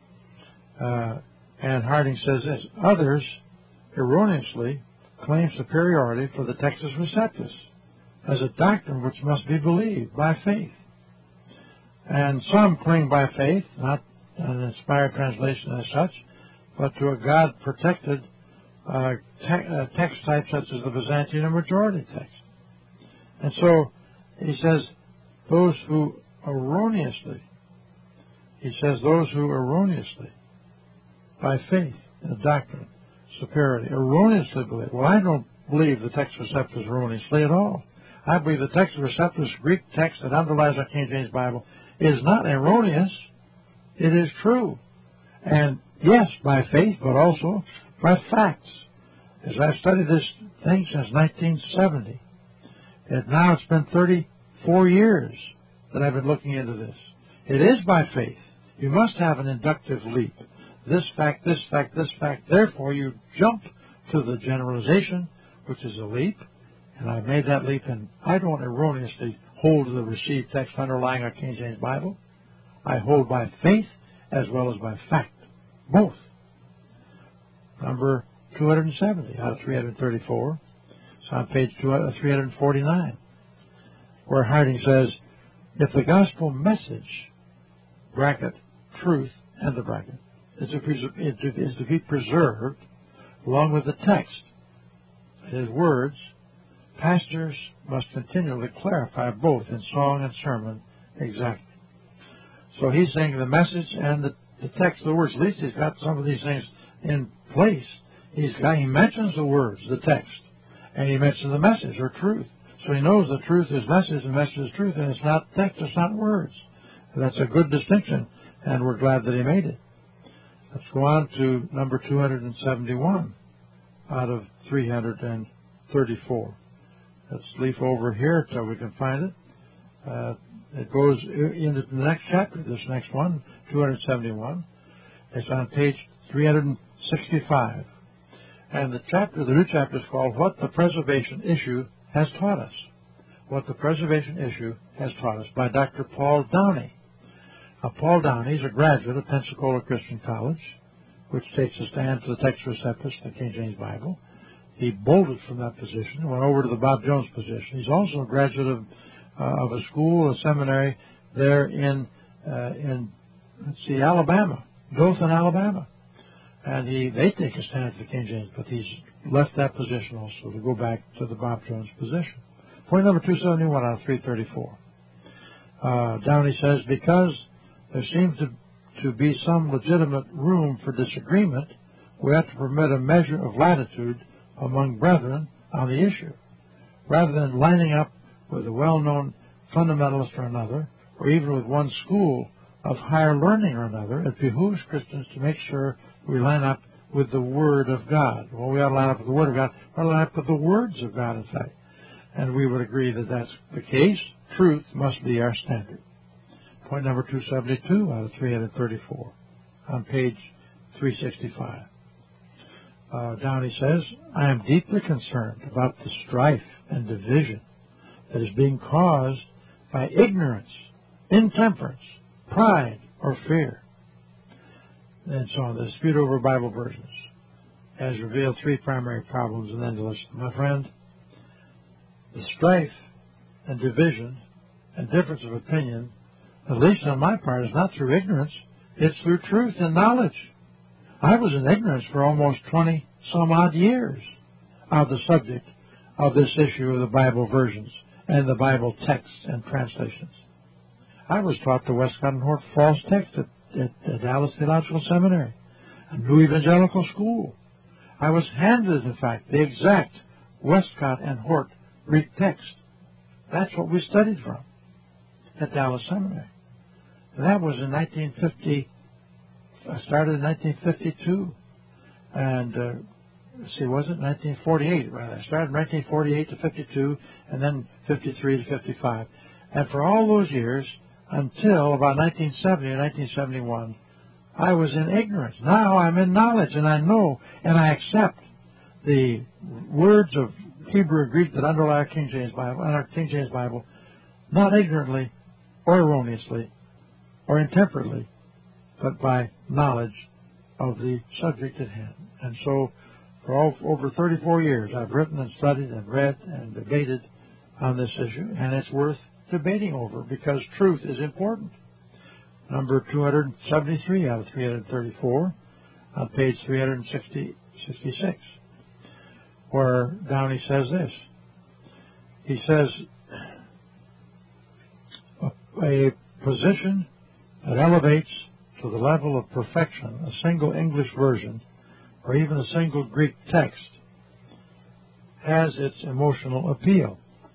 And Harding says this, others erroneously claim superiority for the Textus Receptus as a doctrine which must be believed by faith. And some cling by faith, not an inspired translation as such, but to a God-protected text type such as the Byzantine or majority text. And so he says those who erroneously by faith in the doctrine superiority erroneously believe. Well, I don't believe the Textus Receptus erroneously at all. I believe the Textus Receptus, Greek text that underlies our King James Bible, is not erroneous. It is true. And yes, by faith, but also by facts. As I've studied this thing since 1970, and now it's been 34 years that I've been looking into this. It is by faith. You must have an inductive leap. This fact, this fact, this fact. Therefore, you jump to the generalization, which is a leap. And I made that leap, and I don't erroneously hold to the received text underlying our King James Bible. I hold by faith as well as by fact. Both. Number 270 out of 334. It's on page 349, where Harding says, if the gospel message, bracket, truth, end of bracket, is to be preserved along with the text, his words, pastors must continually clarify both in song and sermon exactly. So he's saying the message and the text, the words, at least he's got some of these things in place. He mentions the words, the text, and he mentions the message or truth. So he knows the truth is message and message is truth, and it's not text, it's not words. That's a good distinction, and we're glad that he made it. Let's go on to number 271 out of 334. Let's leaf over here till we can find it. It goes into the next chapter, this next one, 271. It's on page 365. And the new chapter is called What the Preservation Issue Has Taught Us. What the Preservation Issue Has Taught Us, by Dr. Paul Downey. Now, Paul Downey is a graduate of Pensacola Christian College, which takes a stand for the Textus Receptus, the King James Bible. He bolted from that position and went over to the Bob Jones position. He's also a graduate of a school, a seminary there in Alabama, Dothan, Alabama. And they take a stand for the King James, but he's left that position also to go back to the Bob Jones position. Point number 271 out of 334. Downey says, because there seems to be some legitimate room for disagreement, we have to permit a measure of latitude among brethren on the issue. Rather than lining up with a well-known fundamentalist or another, or even with one school of higher learning or another, it behooves Christians to make sure we line up with the Word of God. Well, we ought to line up with the Word of God. We ought to line up with the words of God, in fact. And we would agree that that's the case. Truth must be our standard. Point number 272 out of 334 on page 365. Downey says, I am deeply concerned about the strife and division that is being caused by ignorance, intemperance, pride, or fear. And so on. The dispute over Bible versions has revealed three primary problems, and then to list them. My friend, the strife and division and difference of opinion, at least on my part, is not through ignorance. It's through truth and knowledge. I was in ignorance for almost 20-some-odd years of the subject of this issue of the Bible versions and the Bible texts and translations. I was taught the Westcott and Hort false text at Dallas Theological Seminary, a new evangelical school. I was handed, in fact, the exact Westcott and Hort Greek text. That's what we studied from at Dallas Seminary. And that was in 1950. I started in 1952. And, was it 1948, rather? I started in 1948 to 52, and then 53 to 55. And for all those years, until about 1970 or 1971, I was in ignorance. Now I'm in knowledge, and I know, and I accept the words of Hebrew and Greek that underlie our King James Bible, and our King James Bible, not ignorantly or erroneously or intemperately, but by knowledge of the subject at hand. And so, for over 34 years, I've written and studied and read and debated on this issue, and it's worth debating over because truth is important. Number 273 out of 334 on page 366, where Downey says this. He says, a position that elevates to the level of perfection a single English version or even a single Greek text has its emotional appeal.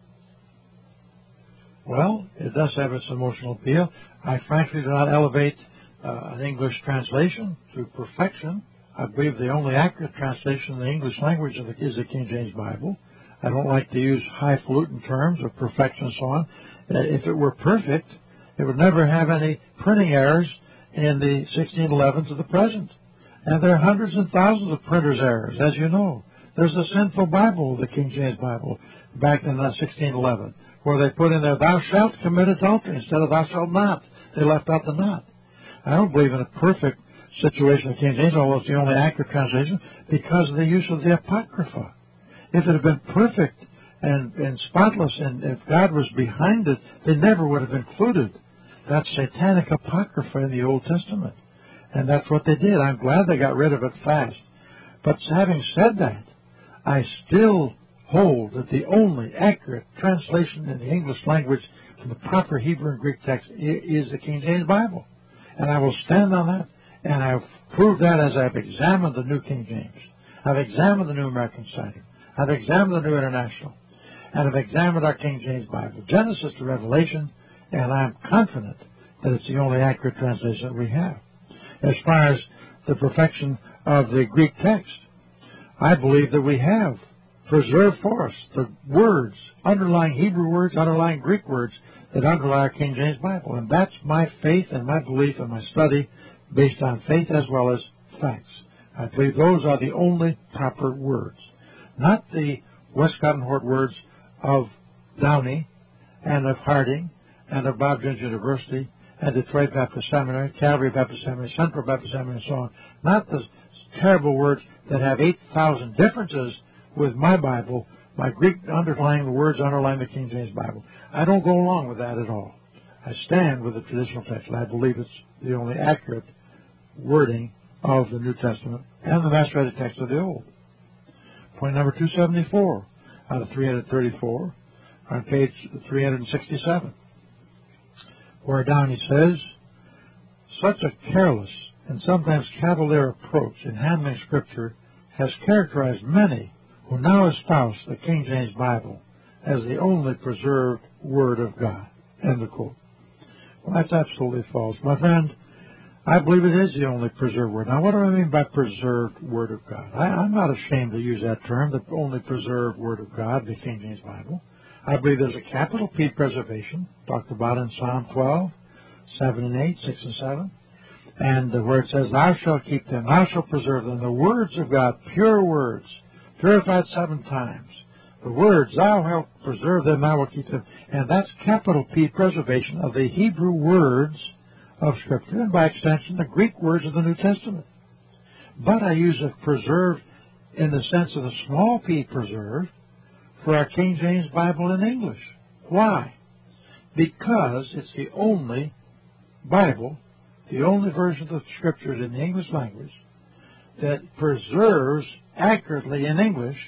Well, it does have its emotional appeal. I frankly do not elevate an English translation to perfection. I believe the only accurate translation in the English language is the King James Bible. I don't like to use highfalutin terms of perfection and so on. If it were perfect, it would never have any printing errors in the 1611 to the present. And there are hundreds and thousands of printer's errors, as you know. There's a sinful Bible, the King James Bible, back in 1611, where they put in there, thou shalt commit adultery instead of thou shalt not. They left out the not. I don't believe in a perfect situation of King James, although it's the only accurate translation, because of the use of the Apocrypha. If it had been perfect and spotless, and if God was behind it, they never would have included that satanic Apocrypha in the Old Testament. And that's what they did. I'm glad they got rid of it fast. But having said that, I still hold that the only accurate translation in the English language from the proper Hebrew and Greek text is the King James Bible. And I will stand on that, and I've proved that as I've examined the New King James. I've examined the New American Standard. I've examined the New International. And I've examined our King James Bible, Genesis to Revelation, and I'm confident that it's the only accurate translation that we have. As far as the perfection of the Greek text, I believe that we have preserved for us the words, underlying Hebrew words, underlying Greek words that underlie our King James Bible. And that's my faith and my belief and my study based on faith as well as facts. I believe those are the only proper words, not the Westcott and Hort words of Downey and of Harding and of Bob Jones University and Detroit Baptist Seminary, Calvary Baptist Seminary, Central Baptist Seminary, and so on. Not the terrible words that have 8,000 differences with my Bible, my Greek underlying the words underlying the King James Bible. I don't go along with that at all. I stand with the traditional text, and I believe it's the only accurate wording of the New Testament and the Masoretic text of the Old. Point number 274 out of 334 on page 367. Where Downey says, such a careless and sometimes cavalier approach in handling Scripture has characterized many who now espouse the King James Bible as the only preserved Word of God. End of quote. Well, that's absolutely false. My friend, I believe it is the only preserved Word. Now, what do I mean by preserved Word of God? I'm not ashamed to use that term, the only preserved Word of God, the King James Bible. I believe there's a capital P preservation, talked about in Psalm 12, 7 and 8, 6 and 7, and where it says, thou shalt keep them, thou shalt preserve them, the words of God, pure words, purified 7 times. The words, thou wilt preserve them, thou wilt keep them. And that's capital P preservation of the Hebrew words of Scripture, and by extension, the Greek words of the New Testament. But I use a preserved in the sense of a small p preserved for our King James Bible in English. Why? Because it's the only Bible, the only version of the Scriptures in the English language that preserves accurately in English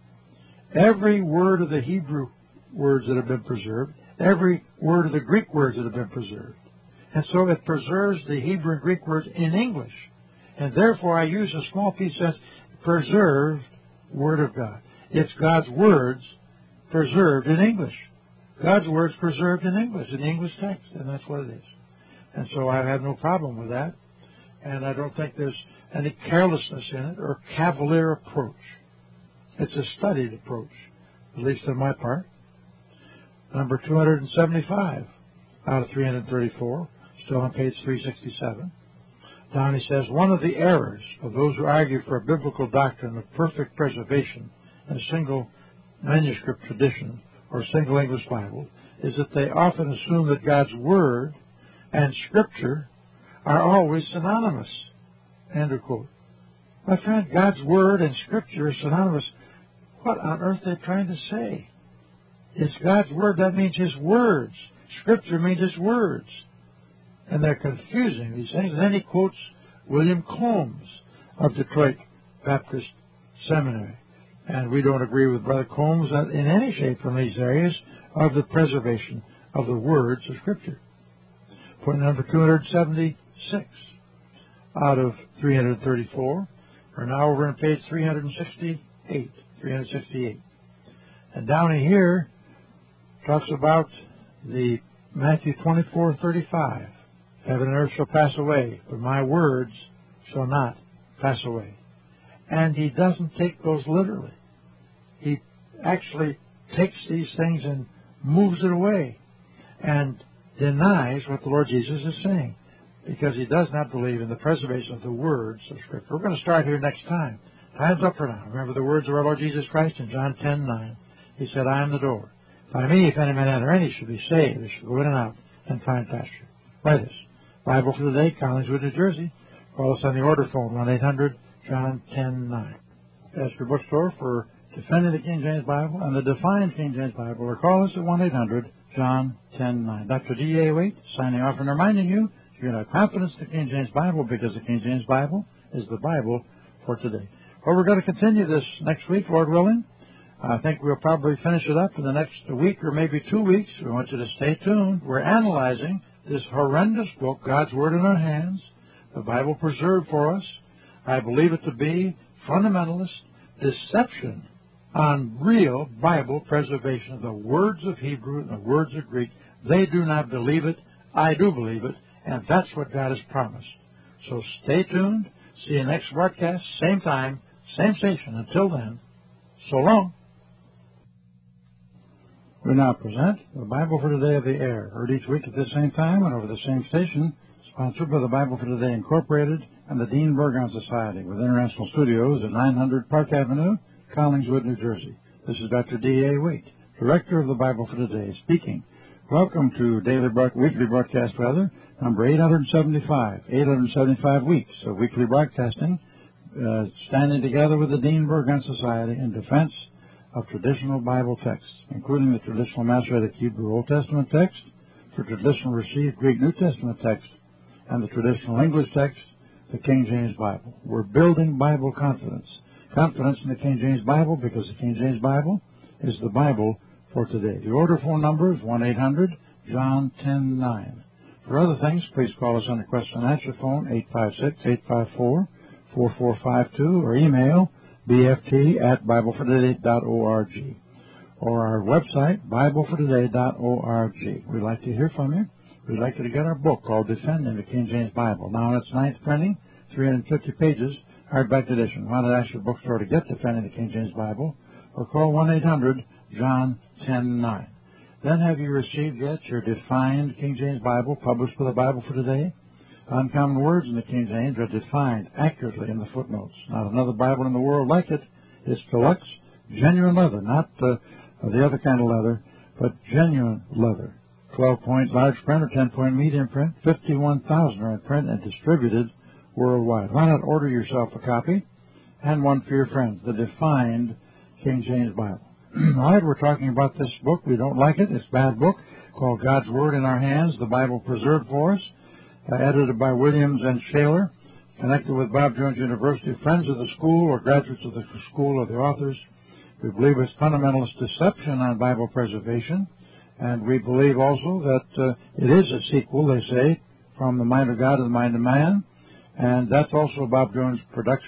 every word of the Hebrew words that have been preserved, every word of the Greek words that have been preserved. And so it preserves the Hebrew and Greek words in English. And therefore I use a small p sense preserved Word of God. It's God's words preserved in English. God's words preserved in English, in the English text, and that's what it is. And so I have no problem with that, and I don't think there's any carelessness in it or cavalier approach. It's a studied approach, at least on my part. Number 275 out of 334, still on page 367. Down he says, one of the errors of those who argue for a biblical doctrine of perfect preservation in a single manuscript tradition or single English Bible is that they often assume that God's Word and Scripture are always synonymous. End of quote. My friend, God's Word and Scripture are synonymous. What on earth are they trying to say? It's God's Word. That means His words. Scripture means His words. And they're confusing these things. And then he quotes William Combs of Detroit Baptist Seminary. And we don't agree with Brother Combs in any shape from these areas of the preservation of the words of Scripture. Point number 276 out of 334. We're now over on page 368. And down here talks about the Matthew 24:35. Heaven and earth shall pass away, but my words shall not pass away. And he doesn't take those literally. He actually takes these things and moves it away and denies what the Lord Jesus is saying, because he does not believe in the preservation of the words of Scripture. We're going to start here next time. Time's up for now. Remember the words of our Lord Jesus Christ in John 10:9. He said, I am the door. By me, if any man enter in, he shall be saved. He shall go in and out and find pasture. Write us. Bible for Today, Collingswood, New Jersey. Call us on the order phone, 1-800-JOHN 10-9. Ask your bookstore for Defending the King James Bible and the Defined King James Bible, or call us at 1-800-JOHN 10-9. Dr. D.A. Waite signing off and reminding you can have confidence in the King James Bible, because the King James Bible is the Bible for today. Well, we're going to continue this next week, Lord willing. I think we'll probably finish it up in the next week or maybe 2 weeks. We want you to stay tuned. We're analyzing this horrendous book, God's Word in our hands, the Bible preserved for us. I believe it to be fundamentalist deception on real Bible preservation of the words of Hebrew and the words of Greek. They do not believe it. I do believe it, and that's what God has promised. So stay tuned. See you next broadcast, same time, same station. Until then, so long. We now present the Bible for Today of the Air, heard each week at the same time and over the same station, sponsored by the Bible for Today Incorporated and the Dean Burgon Society, with international studios at 900 Park Avenue, Collingswood, New Jersey. This is Dr. D.A. Waite, Director of the Bible for Today, speaking. Welcome to weekly broadcast, number 875. 875 weeks of weekly broadcasting, standing together with the Dean Burgon Society in defense of traditional Bible texts, including the traditional Masoretic Hebrew Old Testament text, the traditional received Greek New Testament text, and the traditional English text, the King James Bible. We're building Bible confidence. Confidence in the King James Bible, because the King James Bible is the Bible for today. The order phone number is 1-800-JOHN 10-9. For other things, please call us on the question and answer phone, 856-854-4452, or email bft@biblefortoday.org, or our website, biblefortoday.org. We'd like to hear from you. We'd like you to get our book called Defending the King James Bible. Now in its 9th printing, 350 pages, hardback edition. Why not ask your bookstore to get Defending the King James Bible, or call 1-800-JOHN 10-9. Then have you received yet your Defined King James Bible, published by the Bible for Today? Uncommon words in the King James are defined accurately in the footnotes. Not another Bible in the world like it. It's deluxe, genuine leather, not the other kind of leather, but genuine leather. 12-point large print or 10-point medium print. 51,000 are in print and distributed worldwide. Why not order yourself a copy and one for your friends? The Defined King James Bible. All right, we're talking about this book. We don't like it. It's a bad book, called God's Word in Our Hands, the Bible preserved for us. Edited by Williams and Shaler, connected with Bob Jones University, friends of the school or graduates of the school or the authors. We believe it's fundamentalist deception on Bible preservation, and we believe also that it is a sequel, they say, from the mind of God to the mind of man, and that's also Bob Jones' production.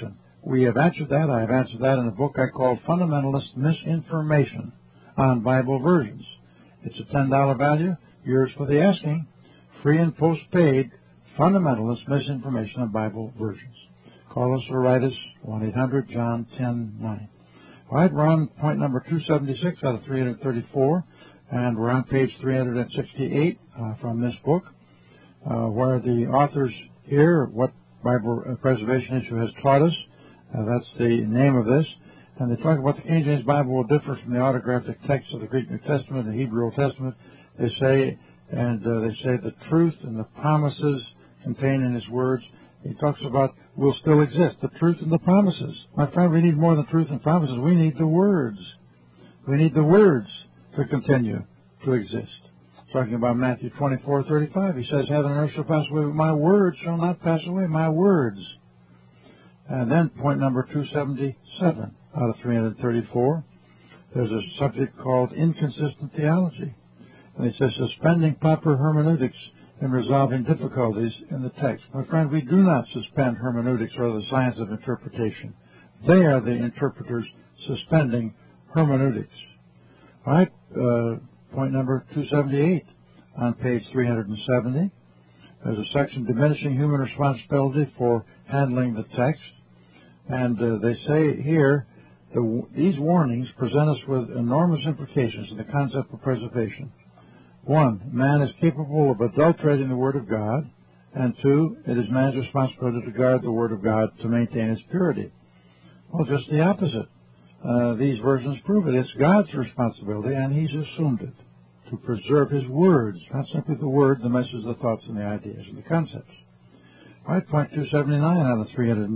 we have answered that. I have answered that in a book I call Fundamentalist Misinformation on Bible Versions. It's a $10 value, yours for the asking, free and postpaid, Fundamentalist Misinformation on Bible Versions. Call us or write us, 1-800-JOHN-10-9. All right, we're on point number 276 out of 334, and we're on page 368 from this book, where the authors here, what Bible preservation issue has taught us. That's the name of this. And they talk about the King James Bible will differ from the autographic text of the Greek New Testament, the Hebrew Old Testament. They say the truth and the promises contained in his words. He talks about will still exist, the truth and the promises. My friend, we need more than truth and promises. We need the words. We need the words to continue to exist. Talking about Matthew 24:35, he says, heaven and earth shall pass away, but my words shall not pass away, my words. And then point number 277 out of 334, there's a subject called inconsistent theology. And he says, suspending proper hermeneutics in resolving difficulties in the text. My friend, we do not suspend hermeneutics or the science of interpretation. They are the interpreters suspending hermeneutics. All right, point number 278 on page 370. There's a section diminishing human responsibility for handling the text. And they say here, these warnings present us with enormous implications in the concept of preservation. 1, man is capable of adulterating the Word of God. And 2, it is man's responsibility to guard the Word of God to maintain its purity. Well, just the opposite. These versions prove it. It's God's responsibility, and He's assumed it, to preserve His words, not simply the Word, the message, the thoughts, and the ideas, and the concepts. All right, point 279 out of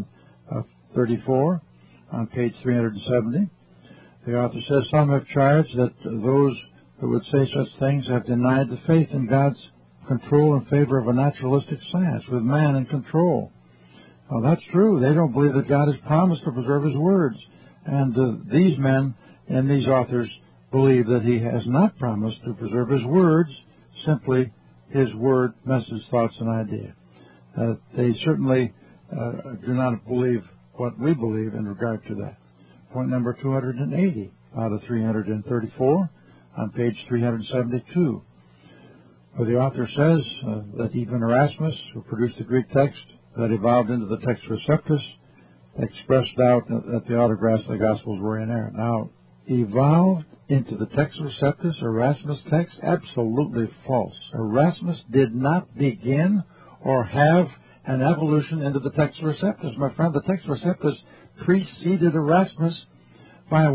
334 on page 370. The author says, some have charged that those who would say such things have denied the faith in God's control in favor of a naturalistic science with man in control. Well, that's true. They don't believe that God has promised to preserve His words. And these men and these authors believe that He has not promised to preserve His words, simply His word, message, thoughts, and idea. They certainly do not believe what we believe in regard to that. Point number 280 out of 334 on page 372, where the author says that even Erasmus, who produced the Greek text that evolved into the Textus Receptus, expressed doubt that the autographs of the Gospels were inerrant. Now, evolved into the Textus Receptus, Erasmus text? Absolutely false. Erasmus did not begin or have an evolution into the Textus Receptus. My friend, the Textus Receptus preceded Erasmus by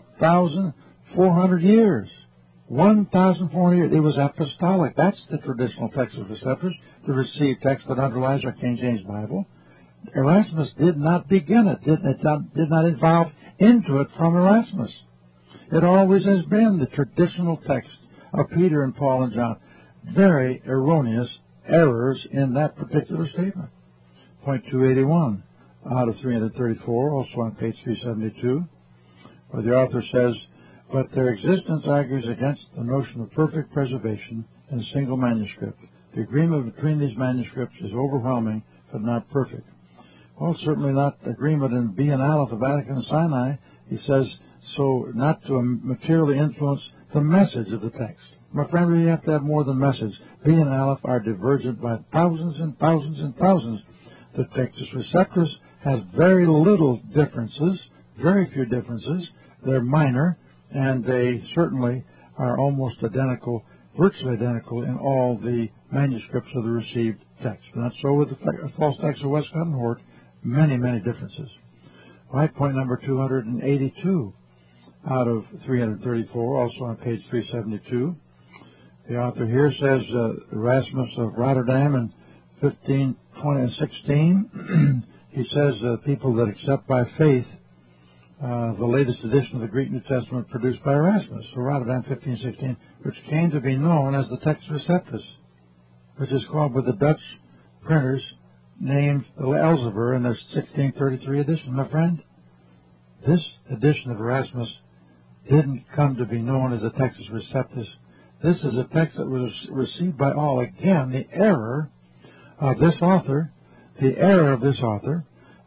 1,400 years. 1,400 years. It was apostolic. That's the traditional Textus Receptus, the received text that underlies our King James Bible. Erasmus did not begin it, did not evolve into it from Erasmus. It always has been the traditional text of Peter and Paul and John. Very erroneous errors in that particular statement. Point 281 out of 334, also on page 372, where the author says, but their existence argues against the notion of perfect preservation in a single manuscript. The agreement between these manuscripts is overwhelming, but not perfect. Well, certainly not agreement in B and Aleph, the Vatican and Sinai. He says so not to materially influence the message of the text. My friend, we have to have more than message. B and Aleph are divergent by thousands and thousands and thousands. The Textus Receptus has very little differences, very few differences. They're minor, and they certainly are almost identical, virtually identical in all the manuscripts of the received text. Not so with the false text of Westcott and Hort. Many, many differences. All right, point number 282 out of 334, also on page 372. The author here says Erasmus of Rotterdam in 1516, he says people that accept by faith the latest edition of the Greek New Testament produced by Erasmus of Rotterdam 1516, which came to be known as the Textus Receptus, which is called by the Dutch printers named Elsevier in their 1633 edition. My friend, this edition of Erasmus didn't come to be known as the Textus Receptus. This is a text that was received by all. Again, the error of this author,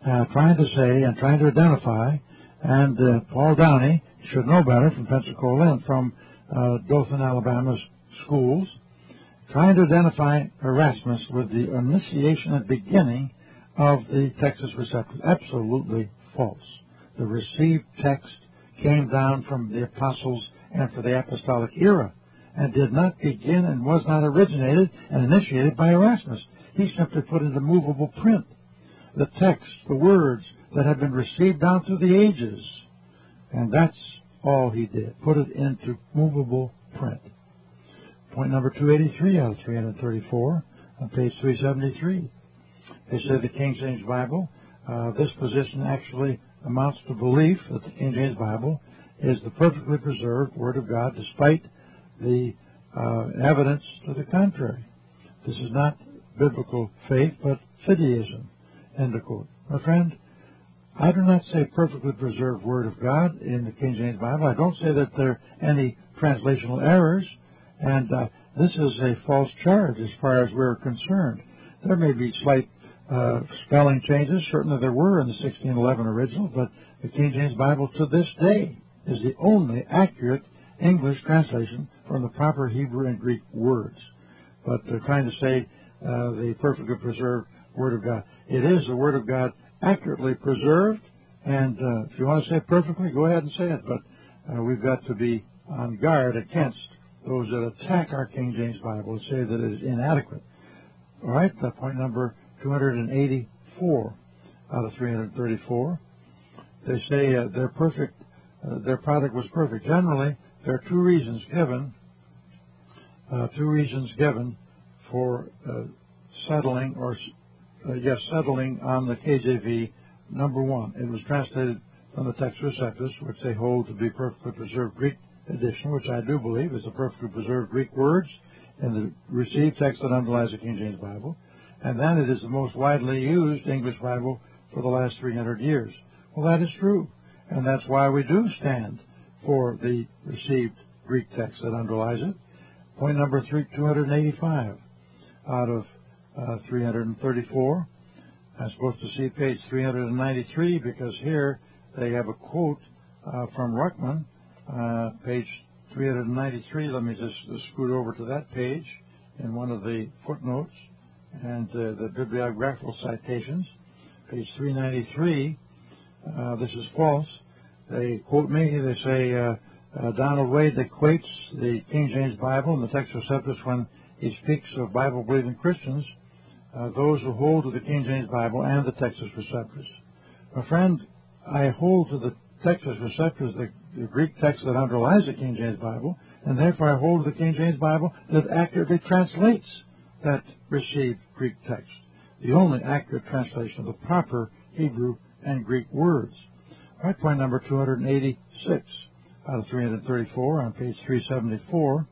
trying to say and trying to identify, and Paul Downey should know better from Pensacola and from Dothan, Alabama's schools, trying to identify Erasmus with the initiation and beginning of the Textus Receptus. Absolutely false. The received text came down from the apostles and for the apostolic era, and did not begin and was not originated and initiated by Erasmus. He simply put into movable print the text, the words that have been received down through the ages. And that's all he did, put it into movable print. Point number 283 out of 334 on page 373. They say the King James Bible, this position actually amounts to belief that the King James Bible is the perfectly preserved Word of God despite the evidence to the contrary. This is not biblical faith, but fideism. End of quote. My friend, I do not say perfectly preserved Word of God in the King James Bible. I don't say that there are any translational errors, and this is a false charge as far as we're concerned. There may be slight spelling changes. Certainly there were in the 1611 original, but the King James Bible to this day is the only accurate English translation from the proper Hebrew and Greek words. But they're trying to say the perfectly preserved Word of God. It is the Word of God accurately preserved, and if you want to say it perfectly, go ahead and say it, but we've got to be on guard against those that attack our King James Bible and say that it is inadequate. All right, point number 284 out of 334. They say their product was perfect. Generally, there are two reasons given for settling on the KJV. Number one, it was translated from the Textus Receptus, which they hold to be perfectly preserved Greek edition, which I do believe is the perfectly preserved Greek words in the received text that underlies the King James Bible. And then it is the most widely used English Bible for the last 300 years. Well, that is true. And that's why we do stand for the received Greek text that underlies it. Point number 285 out of 334. I'm supposed to see page 393 because here they have a quote from Ruckman, page 393. Let me just scoot over to that page in one of the footnotes and the bibliographical citations. Page 393, this is false. They quote me, they say Donald Wade equates the King James Bible and the Textus Receptus when he speaks of Bible-believing Christians, those who hold to the King James Bible and the Textus Receptus. My friend, I hold to the Textus Receptus, the Greek text that underlies the King James Bible, and therefore I hold to the King James Bible that accurately translates that received Greek text, the only accurate translation of the proper Hebrew and Greek words. All right, point number 286 out of 334 on page 374.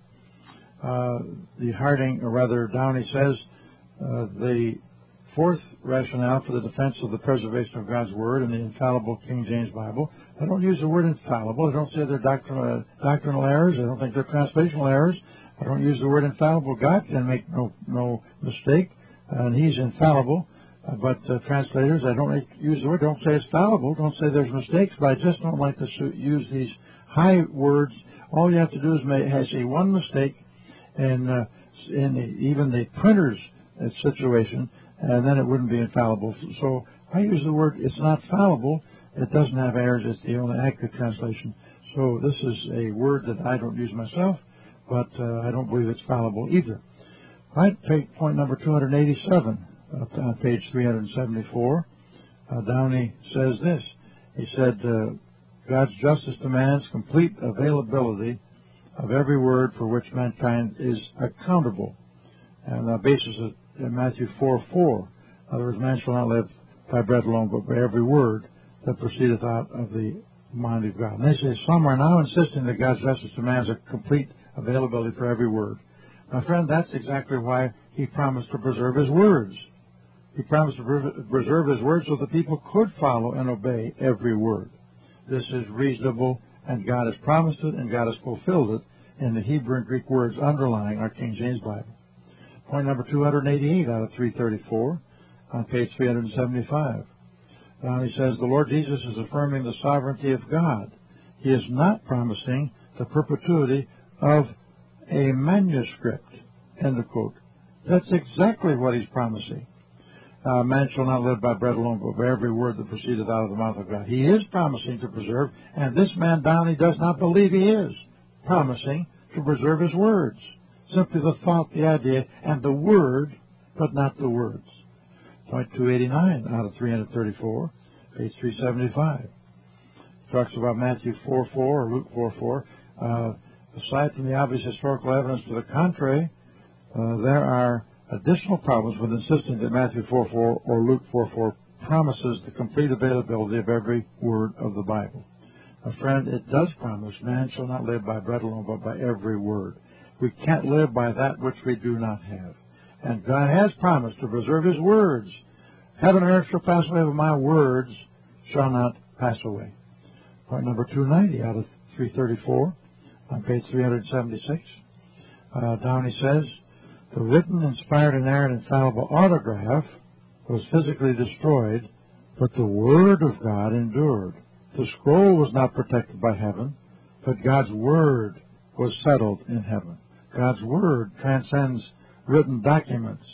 The Harding, or rather Downey says, the fourth rationale for the defense of the preservation of God's Word in the infallible King James Bible. I don't use the word infallible. I don't say they're doctrinal errors. I don't think they're translational errors. I don't use the word infallible. God can make no mistake, and He's infallible. But translators, I don't use the word. Don't say it's fallible. Don't say there's mistakes. But I just don't like to use these high words. All you have to do is say one mistake in even the printer's situation, and then it wouldn't be infallible. So I use the word, it's not fallible. It doesn't have errors. It's the only accurate translation. So this is a word that I don't use myself, but I don't believe it's fallible either. All right, point number 287 on page 374. Downey says this. He said, God's justice demands complete availability of every word for which mankind is accountable. And the basis is in Matthew 4:4. In other words, man shall not live by bread alone, but by every word that proceedeth out of the mind of God. And they say some are now insisting that God's justice demands a complete availability for every word. My friend, that's exactly why He promised to preserve His words. He promised to preserve His words so that people could follow and obey every word. This is reasonable, and God has promised it, and God has fulfilled it in the Hebrew and Greek words underlying our King James Bible. Point number 288 out of 334 on page 375. Downey says the Lord Jesus is affirming the sovereignty of God. He is not promising the perpetuity of a manuscript. End of quote. That's exactly what he's promising. Man shall not live by bread alone, but by every word that proceedeth out of the mouth of God. He is promising to preserve, and this man Downey does not believe he is promising to preserve his words. Simply the thought, the idea, and the word, but not the words. Point 289 out of 334, page 375. Talks about Matthew 4:4 or Luke 4:4. Aside from the obvious historical evidence to the contrary, there are additional problems with insisting that Matthew 4:4 or Luke 4:4 promises the complete availability of every word of the Bible. Friend, it does promise man shall not live by bread alone, but by every word. We can't live by that which we do not have. And God has promised to preserve his words. Heaven and earth shall pass away, but my words shall not pass away. Point number 290 out of 334 on page 376. Downey says, the written, inspired, inerrant, infallible autograph was physically destroyed, but the Word of God endured. The scroll was not protected by heaven, but God's Word was settled in heaven. God's Word transcends written documents,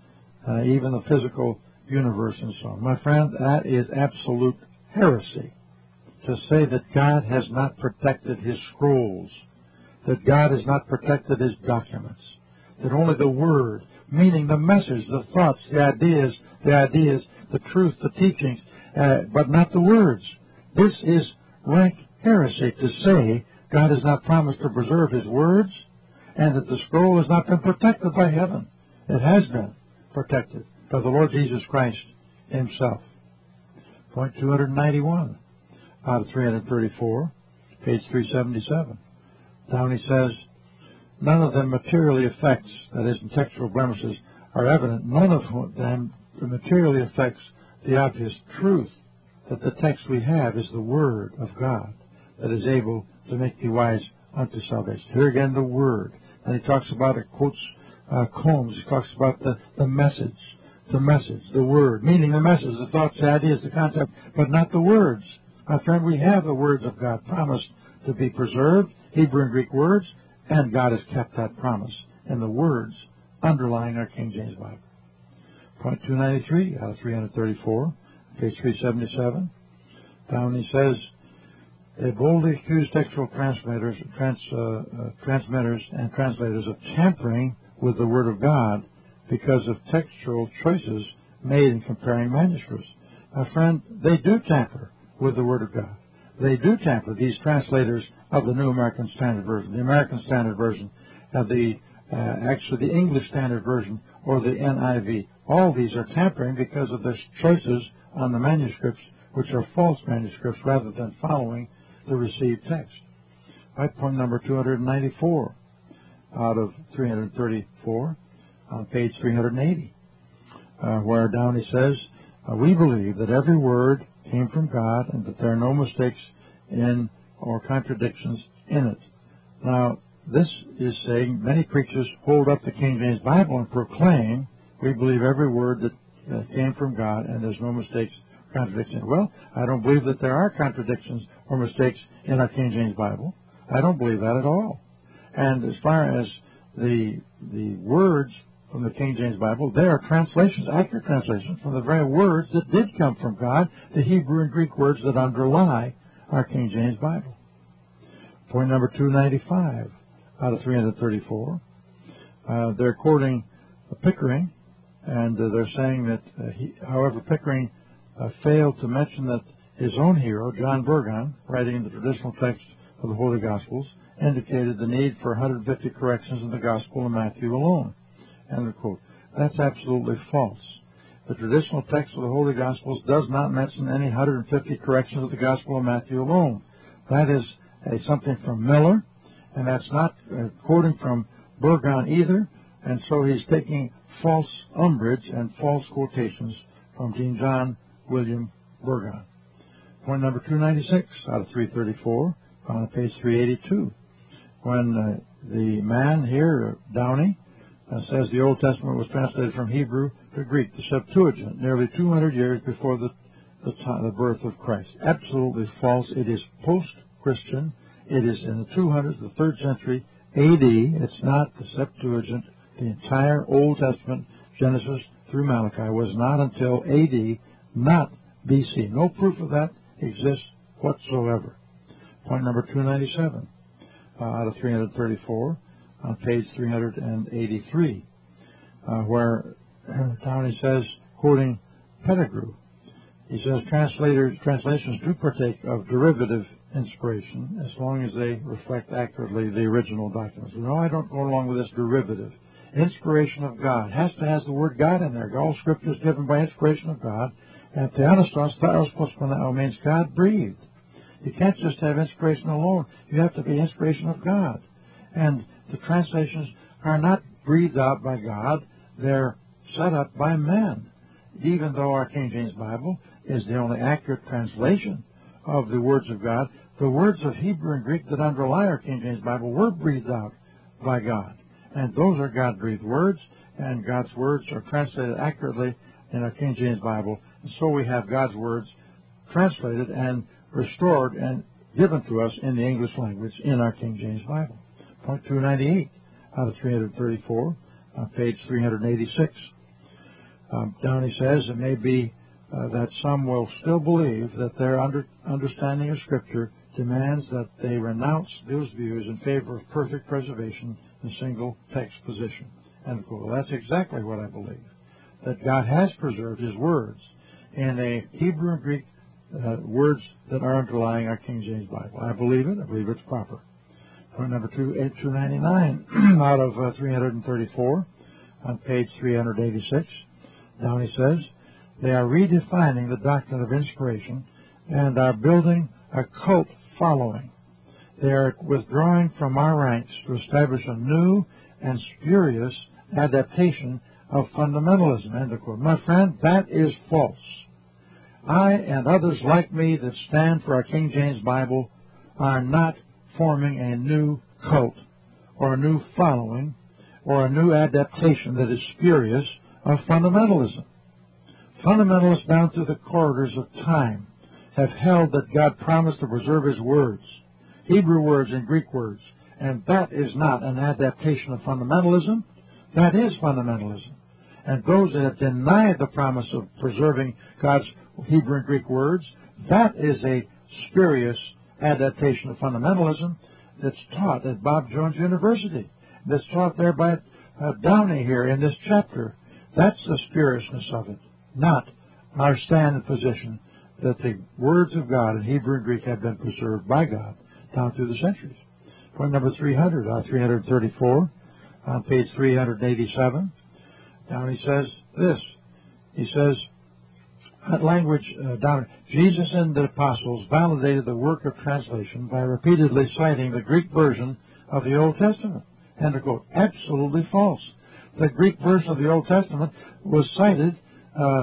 even the physical universe and so on. My friend, that is absolute heresy to say that God has not protected his scrolls, that God has not protected his documents, that only the Word, meaning the message, the thoughts, the ideas, the truth, the teachings, but not the words. This is rank heresy to say God has not promised to preserve his words and that the scroll has not been protected by heaven. It has been protected by the Lord Jesus Christ himself. Point 291 out of 334, page 377. Downey says, none of them materially affects, that is, in textual blemishes, are evident. None of them materially affects the obvious truth that the text we have is the Word of God that is able to make thee wise unto salvation. Here again, the Word. And he talks about, it quotes Combs. He talks about the message, the Word, meaning the message, the thoughts, the ideas, the concept, but not the words. My friend, we have the words of God promised to be preserved, Hebrew and Greek words, and God has kept that promise in the words underlying our King James Bible. Point 293 out of 334, page 377. Downey says, they boldly accuse textual transmitters and translators of tampering with the Word of God because of textual choices made in comparing manuscripts. My friend, they do tamper with the Word of God. They do tamper, these translators of the New American Standard Version, the American Standard Version, actually the English Standard Version, or the NIV. All these are tampering because of their choices on the manuscripts, which are false manuscripts, rather than following the received text. Right, point number 294 out of 334 on page 380, where Downey says, we believe that every word came from God and that there are no mistakes in or contradictions in it. Now, this is saying many preachers hold up the King James Bible and proclaim, we believe every word that came from God and there's no mistakes, contradictions. Well, I don't believe that there are contradictions or mistakes in our King James Bible. I don't believe that at all. And as far as the words from the King James Bible, they are translations, accurate translations from the very words that did come from God, the Hebrew and Greek words that underlie our King James Bible. Point number 295 out of 334. They're quoting Pickering, and they're saying that, however, Pickering failed to mention that his own hero, John Burgon, writing in the traditional text of the Holy Gospels, indicated the need for 150 corrections in the Gospel of Matthew alone. End of quote. That's absolutely false. The traditional text of the Holy Gospels does not mention any 150 corrections of the Gospel of Matthew alone. That is something from Miller, and that's not quoting from Burgon either, and so he's taking false umbrage and false quotations from Dean John William Burgon. Point number 296 out of 334 on page 382. When the man here, Downey, says the Old Testament was translated from Hebrew to Greek, the Septuagint, nearly 200 years before the the birth of Christ. Absolutely false. It is post-Christian. It is in the 200s, the 3rd century A.D. It's not the Septuagint. The entire Old Testament, Genesis through Malachi, was not until A.D., not B.C. No proof of that exists whatsoever. Point number 297 out of 334 on page 383, where Downey says, quoting Pettigrew, he says translations do partake of derivative inspiration as long as they reflect accurately the original documents. No, I don't go along with this derivative. Inspiration of God has to have the word God in there. All Scripture is given by inspiration of God, and theanastos, theos posponeo, means God breathed. You can't just have inspiration alone. You have to be inspiration of God. And the translations are not breathed out by God. They're set up by men. Even though our King James Bible is the only accurate translation of the words of God, the words of Hebrew and Greek that underlie our King James Bible were breathed out by God. And those are God-breathed words, and God's words are translated accurately in our King James Bible. And so we have God's words translated and restored and given to us in the English language in our King James Bible. Point 298 out of 334, on page 386. Downey says it may be that some will still believe that their understanding of Scripture demands that they renounce those views in favor of perfect preservation in single text position. End quote. Well, that's exactly what I believe, that God has preserved His words in a Hebrew and Greek words that are underlying our King James Bible. I believe it. I believe it's proper. Point number 299 out of 334 on page 386. Downey says, they are redefining the doctrine of inspiration and are building a cult following. They are withdrawing from our ranks to establish a new and spurious adaptation of fundamentalism. End of quote. My friend, that is false. I and others like me that stand for our King James Bible are not forming a new cult or a new following or a new adaptation that is spurious of fundamentalism. Fundamentalists down through the corridors of time have held that God promised to preserve His words, Hebrew words and Greek words, and that is not an adaptation of fundamentalism. That is fundamentalism. And those that have denied the promise of preserving God's Hebrew and Greek words, that is a spurious adaptation of fundamentalism that's taught at Bob Jones University, that's taught there by Downey here in this chapter. That's the spuriousness of it, not our stand and position that the words of God in Hebrew and Greek have been preserved by God down through the centuries. Point number 300 out of 334 on page 387. Downey says this. He says, that language down, Jesus and the apostles validated the work of translation by repeatedly citing the Greek version of the Old Testament. End of quote. Absolutely false. The Greek version of the Old Testament was cited by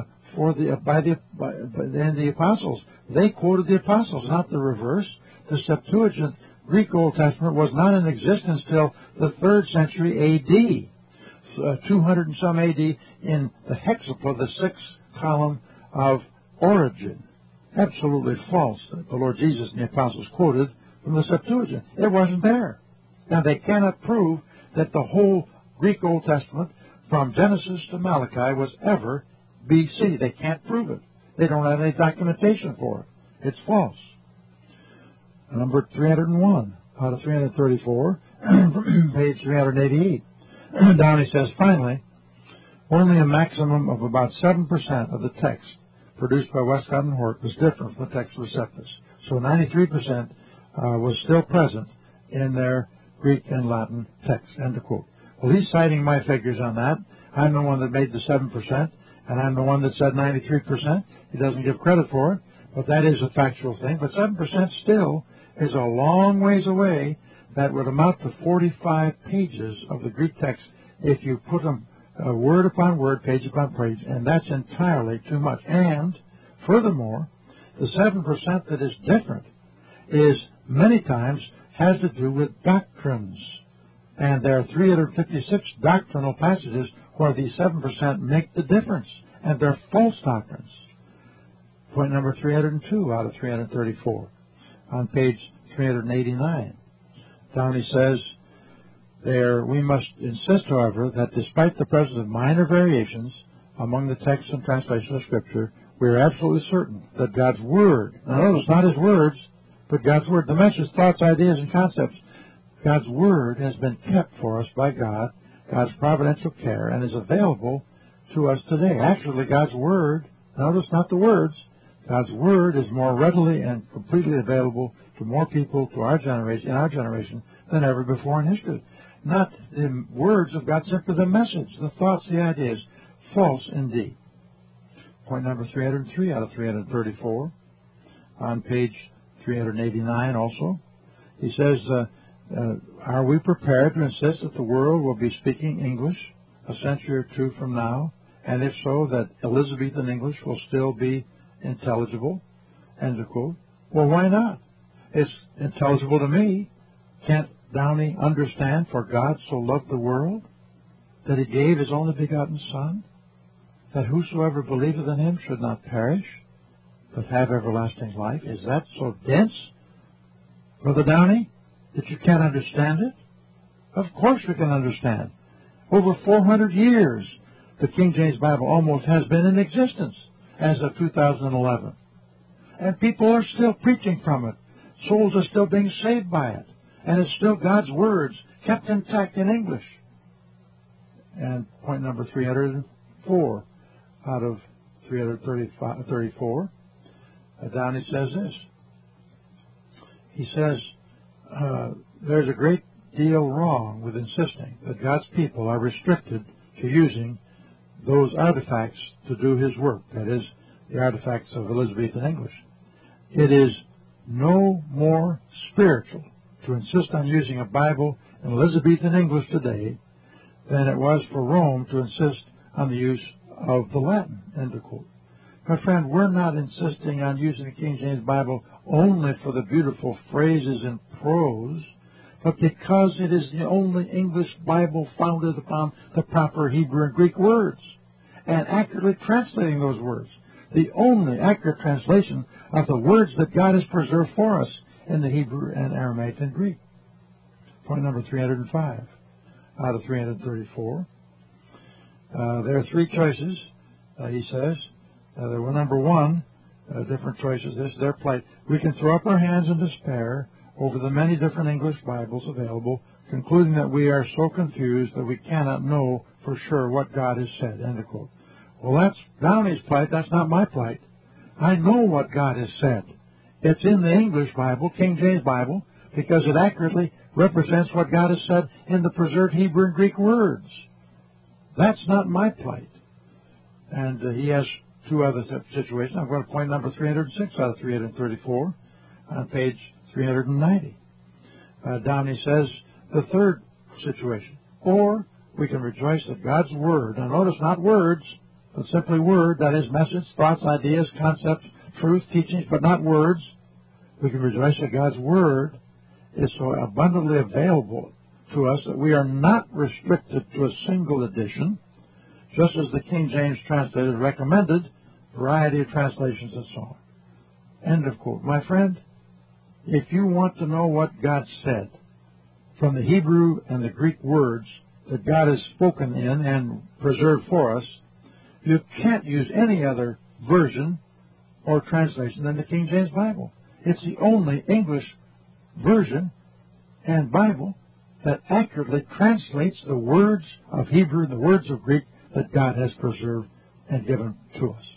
the apostles. They quoted the apostles, not the reverse. The Septuagint Greek Old Testament was not in existence till the 3rd century A.D., 200 and some A.D. in the hexapla, the 6th column of Origen. Absolutely false that the Lord Jesus and the apostles quoted from the Septuagint. It wasn't there. Now, they cannot prove that the whole Greek Old Testament from Genesis to Malachi was ever B.C. They can't prove it. They don't have any documentation for it. It's false. Number 301 out of 334, page 388. Downey says, finally, only a maximum of about 7% of the text produced by Westcott and Hort was different from the text of Receptus. So 93% was still present in their Greek and Latin text. End of quote. Well, he's citing my figures on that. I'm the one that made the 7%, and I'm the one that said 93%. He doesn't give credit for it, but that is a factual thing. But 7% still is a long ways away. That would amount to 45 pages of the Greek text if you put them word upon word, page upon page, and that's entirely too much. And furthermore, the 7% that is different is many times has to do with doctrines. And there are 356 doctrinal passages where these 7% make the difference, and they're false doctrines. Point number 302 out of 334 on page 389. Downey says, we must insist, however, that despite the presence of minor variations among the texts and translations of Scripture, we are absolutely certain that God's Word, now notice not His words, but God's Word, the message, thoughts, ideas, and concepts, God's Word has been kept for us by God, God's providential care, and is available to us today. Actually, God's Word, notice not the words, God's Word is more readily and completely available to more people in our generation than ever before in history. Not the words of God, simply the message, the thoughts, the ideas. False indeed. Point number 303 out of 334 on page 389 also. He says, are we prepared to insist that the world will be speaking English a century or two from now? And if so, that Elizabethan English will still be intelligible? End of quote. Well, why not? It's intelligible to me. Can't Downey understand, for God so loved the world that He gave His only begotten Son, that whosoever believeth in Him should not perish, but have everlasting life? Is that so dense, Brother Downey, that you can't understand it? Of course we can understand. Over 400 years, the King James Bible almost has been in existence as of 2011. And people are still preaching from it. Souls are still being saved by it. And it's still God's words kept intact in English. And point number 304 out of 334, Downey says this. He says, there's a great deal wrong with insisting that God's people are restricted to using those artifacts to do His work, that is, the artifacts of Elizabethan English. It is no more spiritual to insist on using a Bible in Elizabethan English today than it was for Rome to insist on the use of the Latin. End of quote. My friend, we're not insisting on using the King James Bible only for the beautiful phrases and prose, but because it is the only English Bible founded upon the proper Hebrew and Greek words, and accurately translating those words. The only accurate translation of the words that God has preserved for us in the Hebrew and Aramaic and Greek. Point number 305 out of 334. There are three choices, he says. There were number one, different choices. This is their plight. We can throw up our hands in despair over the many different English Bibles available, concluding that we are so confused that we cannot know for sure what God has said. End of quote. Well, that's Downey's plight. That's not my plight. I know what God has said. It's in the English Bible, King James Bible, because it accurately represents what God has said in the preserved Hebrew and Greek words. That's not my plight. And he has two other situations. I'm going to point number 306 out of 334 on page 390. Downey says the third situation. Or we can rejoice that God's Word, now notice not words, but simply Word, that is message, thoughts, ideas, concepts, truth, teachings, but not words. We can rejoice that God's Word is so abundantly available to us that we are not restricted to a single edition, just as the King James translators recommended, variety of translations and so on. End of quote. My friend, if you want to know what God said from the Hebrew and the Greek words that God has spoken in and preserved for us, you can't use any other version or translation than the King James Bible. It's the only English version and Bible that accurately translates the words of Hebrew and the words of Greek that God has preserved and given to us.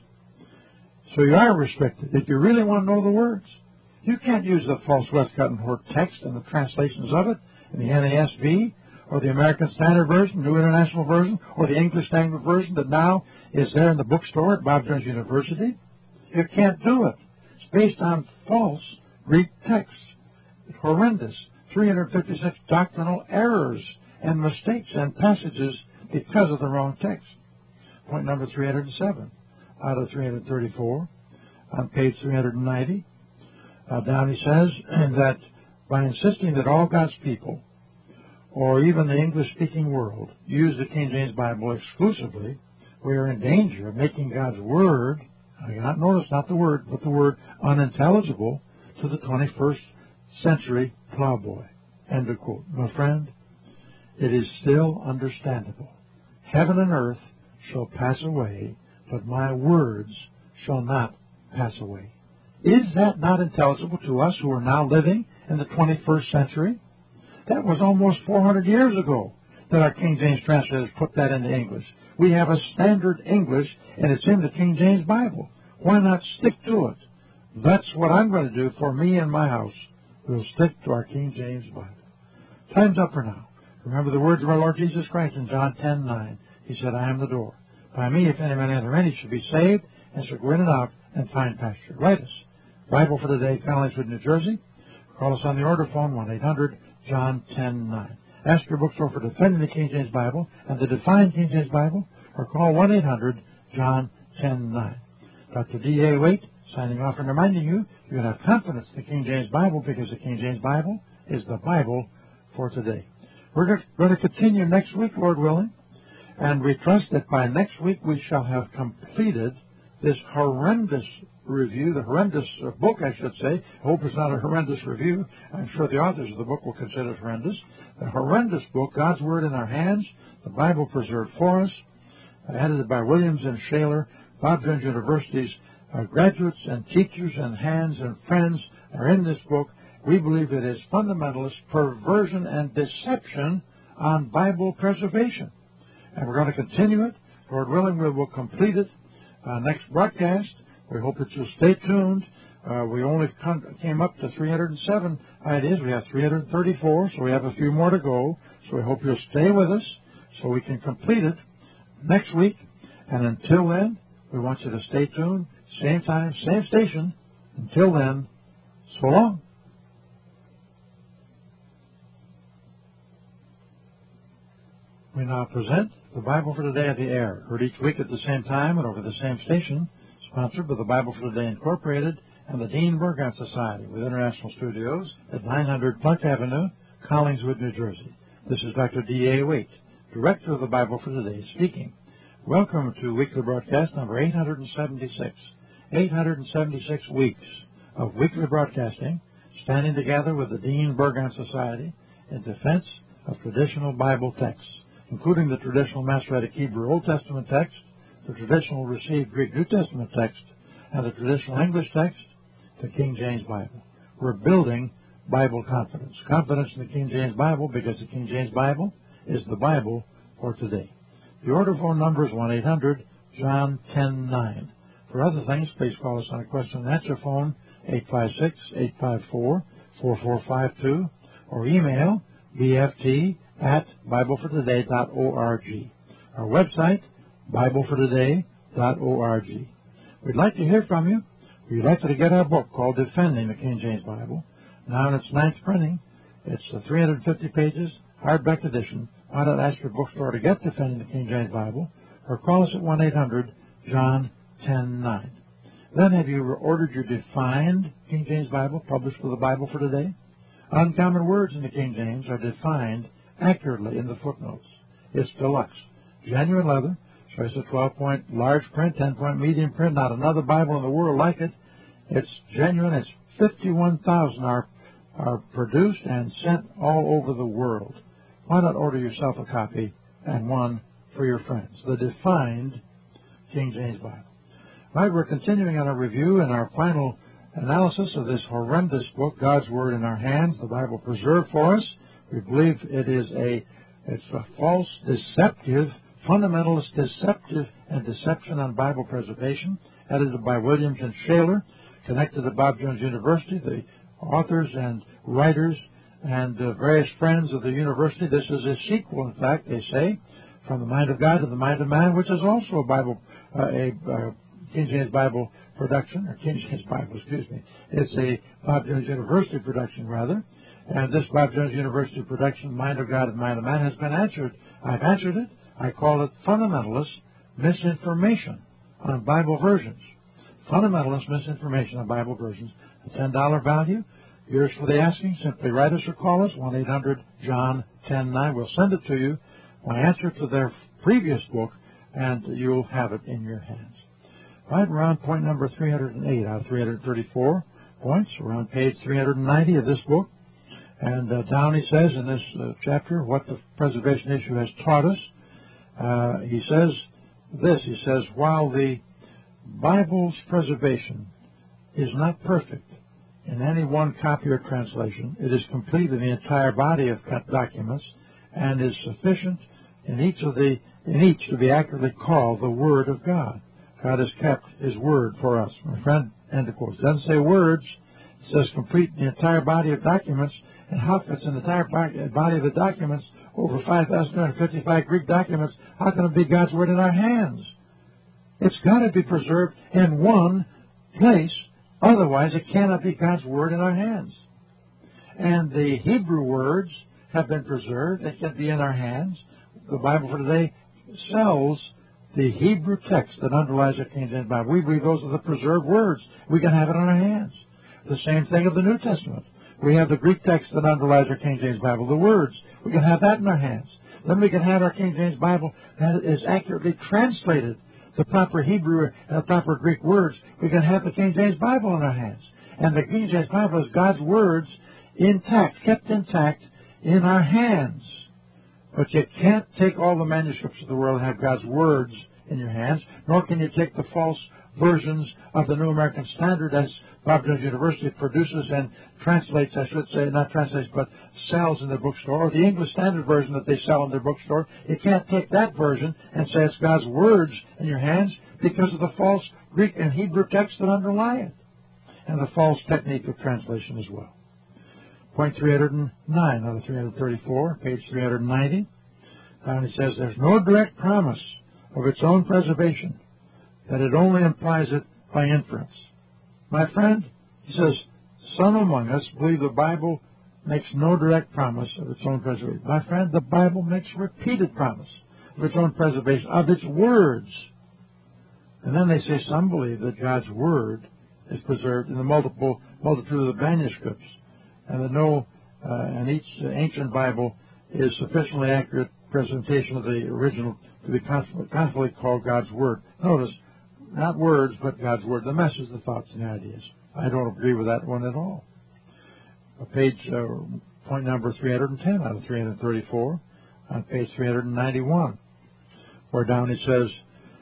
So you are restricted. If you really want to know the words, you can't use the false Westcott and Hort text and the translations of it in the NASV or the American Standard Version, New International Version, or the English Standard Version that now is there in the bookstore at Bob Jones University. You can't do it. It's based on false Greek texts. It's horrendous. 356 doctrinal errors and mistakes and passages because of the wrong text. Point number 307 out of 334 on page 390. Downey says that by insisting that all God's people, or even the English-speaking world, use the King James Bible exclusively, we are in danger of making God's Word Not the word, but the word unintelligible to the 21st century plowboy. End of quote. My friend, it is still understandable. Heaven and earth shall pass away, but my words shall not pass away. Is that not intelligible to us who are now living in the 21st century? That was almost 400 years ago that our King James translators put that into English. We have a standard English, and it's in the King James Bible. Why not stick to it? That's what I'm going to do for me and my house. We'll stick to our King James Bible. Time's up for now. Remember the words of our Lord Jesus Christ in John 10:9. He said, I am the door. By me, if any man enter in, he shall be saved, and shall go in and out and find pasture. Write us. Bible for Today, Collingswood, New Jersey. Call us on the order phone, 1-800-JOHN 10-9. Ask your bookstore for Defending the King James Bible and the Defined King James Bible, or call 1-800-JOHN 10-9. Dr. D.A. Waite signing off and reminding you can have confidence in the King James Bible because the King James Bible is the Bible for today. We're going to continue next week, Lord willing, and we trust that by next week we shall have completed this horrendous review, the horrendous book, I should say. I hope it's not a horrendous review. I'm sure the authors of the book will consider it horrendous. The horrendous book, God's Word in Our Hands, the Bible Preserved for Us, edited by Williams and Shaler. Bob Jones University's graduates and teachers and hands and friends are in this book. We believe it is fundamentalist perversion and deception on Bible preservation. And we're going to continue it. Lord willing, we will complete it next broadcast. We hope that you'll stay tuned. We only came up to 307 ideas. We have 334, so we have a few more to go. So we hope you'll stay with us so we can complete it next week. And until then, we want you to stay tuned. Same time, same station. Until then, so long. We now present the Bible for Today at the air, heard each week at the same time and over the same station, sponsored by the Bible for Today Incorporated and the Dean Burgon Society with international studios at 900 Pluck Avenue, Collingswood, New Jersey. This is Dr. D.A. Waite, Director of the Bible for Today, speaking. Welcome to weekly broadcast number 876. 876 weeks of weekly broadcasting, standing together with the Dean Burgon Society in defense of traditional Bible texts, including the traditional Masoretic Hebrew Old Testament text, the traditional received Greek New Testament text, and the traditional English text, the King James Bible. We're building Bible confidence. Confidence in the King James Bible because the King James Bible is the Bible for today. The order phone number is 1-800-JOHN 10-9. For other things, please call us on a question and answer phone, 856-854-4452, or email bft@biblefortoday.org. Our website, biblefortoday.org. We'd like to hear from you. We'd like you to get our book called Defending the King James Bible. Now in its 9th printing. It's 350 pages, hardback edition. Why not ask your bookstore to get Defending the King James Bible, or call us at 1-800-JOHN 10-9. Then have you ordered your Defined King James Bible, published with the Bible for Today? Uncommon words in the King James are defined accurately in the footnotes. It's deluxe. Genuine leather. Choice of 12-point large print, 10-point medium print. Not another Bible in the world like it. It's genuine. It's 51,000 are produced and sent all over the world. Why not order yourself a copy and one for your friends? The Defined King James Bible. Right, we're continuing on our review and our final analysis of this horrendous book, God's Word in Our Hands, the Bible Preserved for Us. We believe it's a false, deceptive, fundamentalist deceptive and deception on Bible preservation, edited by Williams and Shaler, connected to Bob Jones University, the authors and writers and various friends of the university. This is a sequel, in fact, they say, from the mind of God to the mind of man, which is also a Bible, King James Bible production, or King James Bible, excuse me. It's a Bob Jones University production, rather. And this Bob Jones University production, Mind of God and Mind of Man, has been answered. I've answered it. I call it fundamentalist misinformation on Bible versions. Fundamentalist misinformation on Bible versions. A $10 value. Yours for the asking. Simply write us or call us, 1-800-JOHN 10-9. We'll send it to you. My answer to their previous book, and you'll have it in your hands. Right around point number 308 out of 334 points, around page 390 of this book. And down he says in this chapter what the preservation issue has taught us. He says this, he says, while the Bible's preservation is not perfect in any one copy or translation, it is complete in the entire body of documents and is sufficient in each to be accurately called the Word of God. God has kept His Word for us, my friend. End of quote. It doesn't say words. It says complete the entire body of documents. And how if it's in the entire body of the documents, over 5,255 Greek documents, how can it be God's Word in our hands? It's got to be preserved in one place. Otherwise, it cannot be God's Word in our hands. And the Hebrew words have been preserved. They can be in our hands. The Bible for today sells the Hebrew text that underlies the King James Bible. We believe those are the preserved words. We can have it in our hands. The same thing of the New Testament. We have the Greek text that underlies our King James Bible, the words. We can have that in our hands. Then we can have our King James Bible that is accurately translated, the proper Hebrew and the proper Greek words. We can have the King James Bible in our hands. And the King James Bible is God's words intact, kept intact in our hands. But you can't take all the manuscripts of the world and have God's words in your hands, nor can you take the false versions of the New American Standard as Bob Jones University produces and translates, I should say, not translates, but sells in their bookstore, or the English Standard Version that they sell in their bookstore. You can't take that version and say it's God's words in your hands because of the false Greek and Hebrew texts that underlie it, and the false technique of translation as well. Point 309 out of 334, page 390. And he says there's no direct promise of its own preservation, that it only implies it by inference. My friend, he says, some among us believe the Bible makes no direct promise of its own preservation. My friend, the Bible makes repeated promise of its own preservation, of its words. And then they say some believe that God's Word is preserved in the multitude of the manuscripts, and that and each ancient Bible is sufficiently accurate presentation of the original to be confidently called God's Word. Notice, not words, but God's Word, the message, the thoughts, and the ideas. I don't agree with that one at all. Point number 310 out of 334, on page 391, where down he says,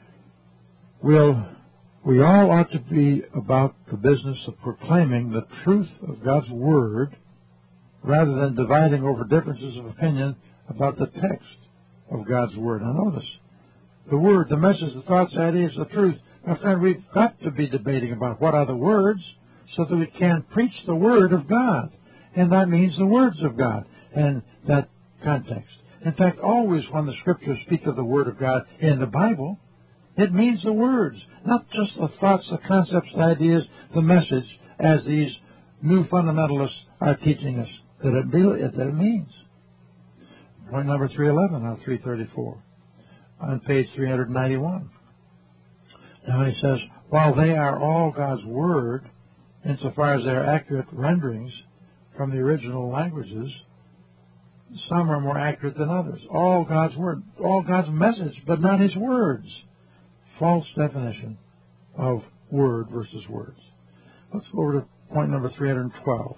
we all ought to be about the business of proclaiming the truth of God's Word rather than dividing over differences of opinion about the text of God's Word. Now notice, the Word, the message, the thoughts, the ideas, the truth. My friend, we've got to be debating about what are the words so that we can preach the Word of God. And that means the words of God in that context. In fact, always when the Scriptures speak of the Word of God in the Bible, it means the words, not just the thoughts, the concepts, the ideas, the message, as these new fundamentalists are teaching us that it means. Point number 311 out of 334, on page 391. Now he says, while they are all God's Word, insofar as they are accurate renderings from the original languages, some are more accurate than others. All God's Word, all God's message, but not His words. False definition of word versus words. Let's go over to point number 312.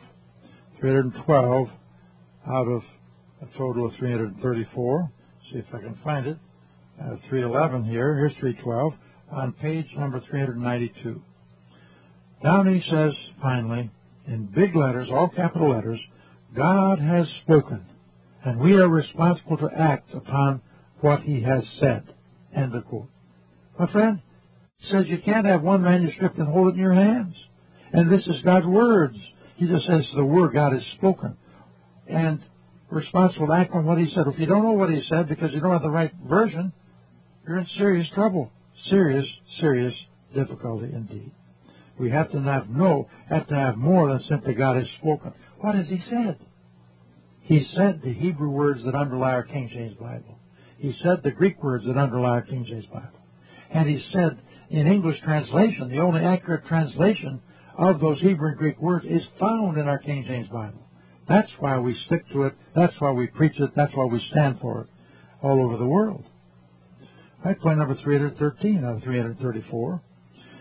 312 out of a total of 334. See if I can find it. 311 here. Here's 312 on page number 392. Down he says, finally, in big letters, all capital letters, God has spoken, and we are responsible to act upon what He has said. End of quote. My friend, it says you can't have one manuscript and hold it in your hands. And this is God's words. He just says the Word God has spoken. And responsible to act on what He said. If you don't know what He said because you don't have the right version, you're in serious trouble. Serious, serious difficulty indeed. We have to have more than simply God has spoken. What has He said? He said the Hebrew words that underlie our King James Bible. He said the Greek words that underlie our King James Bible. And He said in English translation, the only accurate translation of those Hebrew and Greek words is found in our King James Bible. That's why we stick to it. That's why we preach it. That's why we stand for it all over the world. All right, point number 313 out of 334.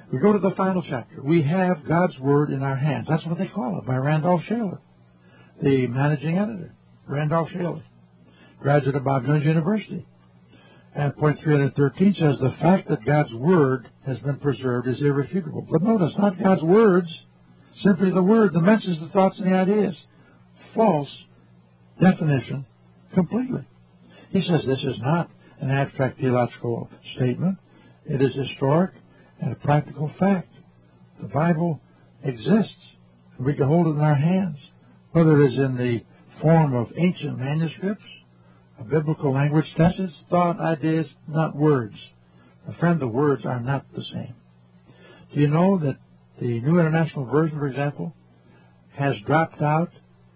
We go to the final chapter. We have God's Word in our hands. That's what they call it, by Randolph Shaler, the managing editor. Randolph Shaler, graduate of Bob Jones University. And point 313 says the fact that God's Word has been preserved is irrefutable. But notice, not God's words, simply the Word, the message, the thoughts, and the ideas. False definition completely. He says this is not an abstract theological statement. It is historic and a practical fact. The Bible exists, and we can hold it in our hands, whether it is in the form of ancient manuscripts, a biblical language, messages, thought, ideas, not words. My friend, the words are not the same. Do you know that the New International Version, for example, has dropped out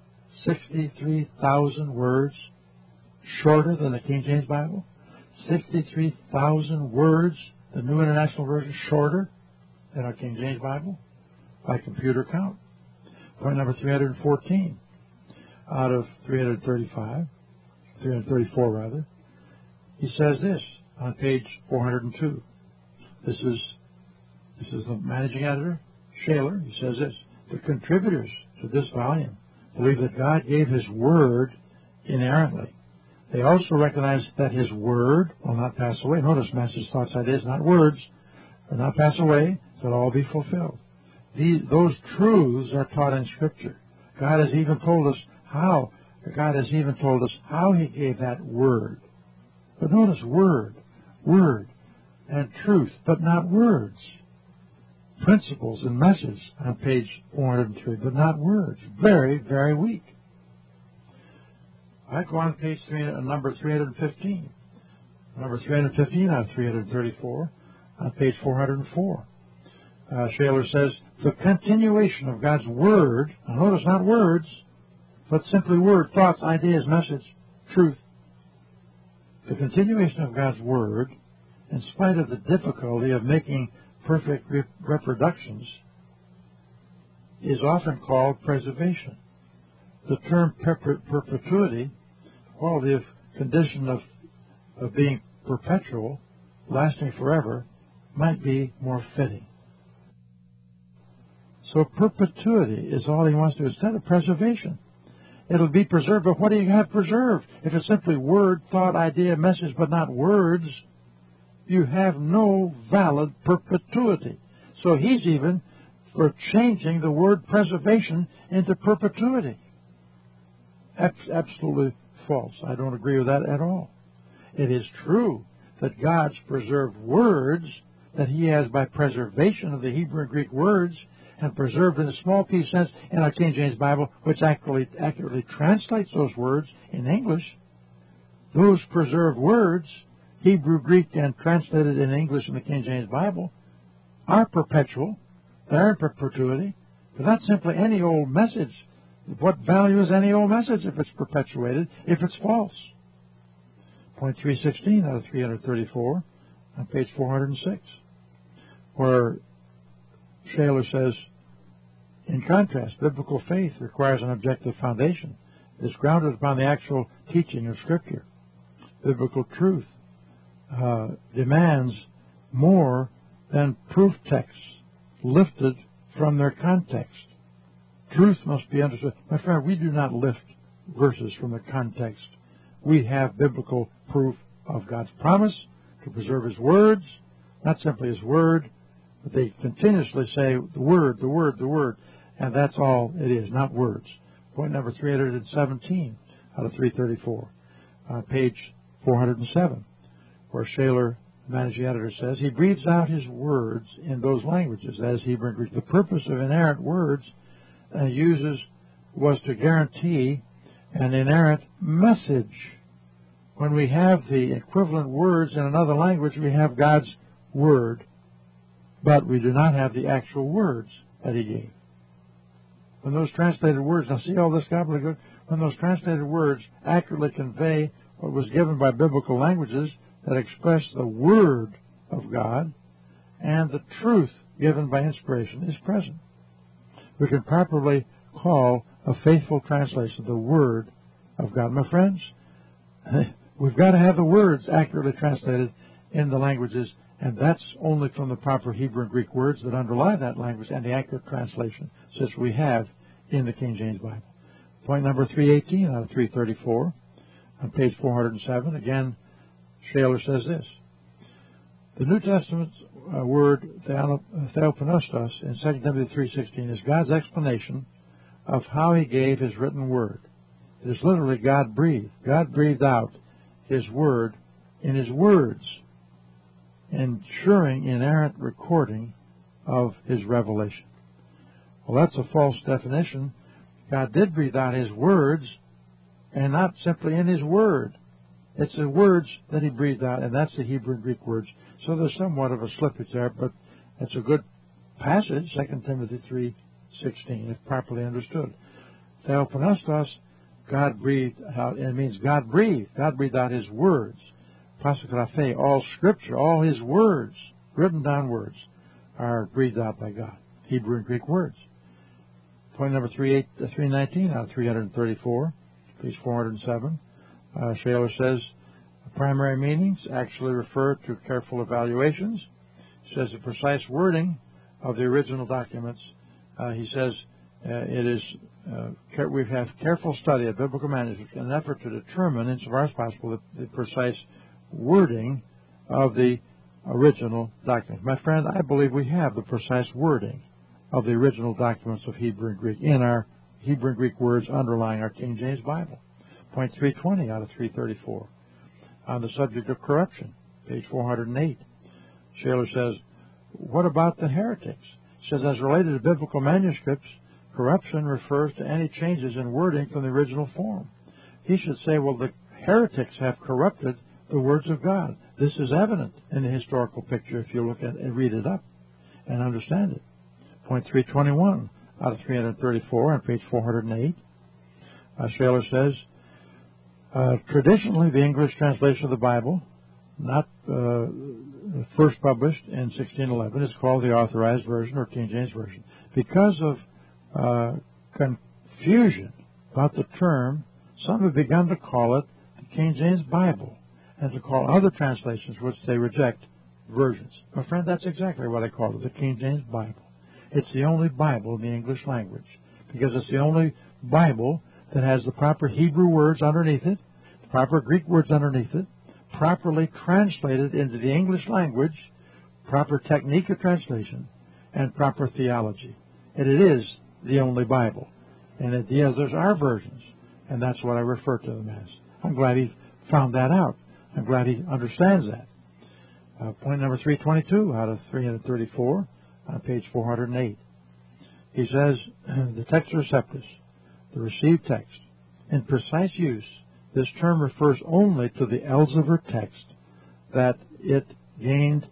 63,000 words shorter than the King James Bible? 63,000 words, the New International Version, shorter than our King James Bible by computer count. Point number 314 out of 334 rather. He says this on page 402. This is the managing editor, Shaler. He says this: the contributors to this volume believe that God gave His Word inerrantly. They also recognize that His Word will not pass away. Notice message, thoughts, ideas, not words, will not pass away, they'll all be fulfilled. Those truths are taught in Scripture. God has even told us how. God has even told us how He gave that Word. But notice word, and truth, but not words. Principles and message on page 403, but not words. Very, very weak. I go on page number 315. Number 315 out of 334 on page 404. Shaler says, the continuation of God's Word, now notice not words, but simply word, thoughts, ideas, message, truth. The continuation of God's Word, in spite of the difficulty of making perfect reproductions, is often called preservation. The term perpetuity, quality of condition of being perpetual, lasting forever, might be more fitting. So perpetuity is all he wants to do instead of preservation. It'll be preserved, but what do you have preserved? If it's simply word, thought, idea, message, but not words, you have no valid perpetuity. So he's even for changing the word preservation into perpetuity. Absolutely false. I don't agree with that at all. It is true that God's preserved words, that He has by preservation of the Hebrew and Greek words, and preserved in a small p sense in our King James Bible, which accurately translates those words in English. Those preserved words, Hebrew, Greek, and translated in English in the King James Bible, are perpetual. They're in perpetuity, but not simply any old message. What value is any old message if it's perpetuated, if it's false? Point 316 out of 334 on page 406, where Shaler says, in contrast, biblical faith requires an objective foundation. It is grounded upon the actual teaching of Scripture. Biblical truth demands more than proof texts lifted from their context. Truth must be understood. My friend, we do not lift verses from the context. We have biblical proof of God's promise to preserve His words, not simply His word, but they continuously say the word, the word, the word, and that's all it is, not words. Point number 317 out of 334, page 407, where Shaler, managing editor, says, he breathes out his words in those languages, that is Hebrew and Greek. The purpose of inerrant words was to guarantee an inerrant message. When we have the equivalent words in another language, we have God's word, but we do not have the actual words that He gave. When those translated words, now see all this gobbledygook, when those translated words accurately convey what was given by biblical languages that express the Word of God, and the truth given by inspiration is present, we can properly call a faithful translation the Word of God. My friends, we've got to have the words accurately translated in the languages, And that's only from the proper Hebrew and Greek words that underlie that language and the accurate translation, such we have in the King James Bible. Point number 318 out of 334 on page 407. Again, Shaler says this. The New Testament word theopneustos in 2 Timothy 3:16 is God's explanation of how he gave his written word. It is literally God breathed. God breathed out his word in his words, ensuring inerrant recording of his revelation. Well, that's a false definition. God did breathe out his words, and not simply in his word. It's the words that he breathed out, and that's the Hebrew and Greek words. So there's somewhat of a slippage there, but it's a good passage, 2 Timothy 3:16, if properly understood. Theopneustos, God breathed out, and it means God breathed. God breathed out his words. Pasographe, all scripture, all his words, written down words, are breathed out by God. Hebrew and Greek words. Point number 319 out of 334, page 407. Shaler says primary meanings actually refer to careful evaluations. He says the precise wording of the original documents. He says we have careful study of biblical manuscripts in an effort to determine, insofar as possible, the precise wording of the original documents. My friend, I believe we have the precise wording of the original documents of Hebrew and Greek in our Hebrew and Greek words underlying our King James Bible. Point 320 out of 334 on the subject of corruption, page 408. Shaler says, what about the heretics? He says, as related to biblical manuscripts, corruption refers to any changes in wording from the original form. He should say, well, the heretics have corrupted the words of God. This is evident in the historical picture if you look at and read it up and understand it. Point 321 out of 334 on page 408. Shaler says, traditionally, the English translation of the Bible, not first published in 1611, is called the Authorized Version or King James Version. Because of confusion about the term, some have begun to call it the King James Bible and to call other translations, which they reject, versions. My friend, that's exactly what I call it, the King James Bible. It's the only Bible in the English language because it's the only Bible that has the proper Hebrew words underneath it, the proper Greek words underneath it, properly translated into the English language, proper technique of translation, and proper theology. And it is the only Bible. And the others are versions, and that's what I refer to them as. I'm glad he found that out. I'm glad he understands that. Point number 322 out of 334 on page 408. He says, the Textus Receptus, the received text. In precise use, this term refers only to the Elzevir text that it gained,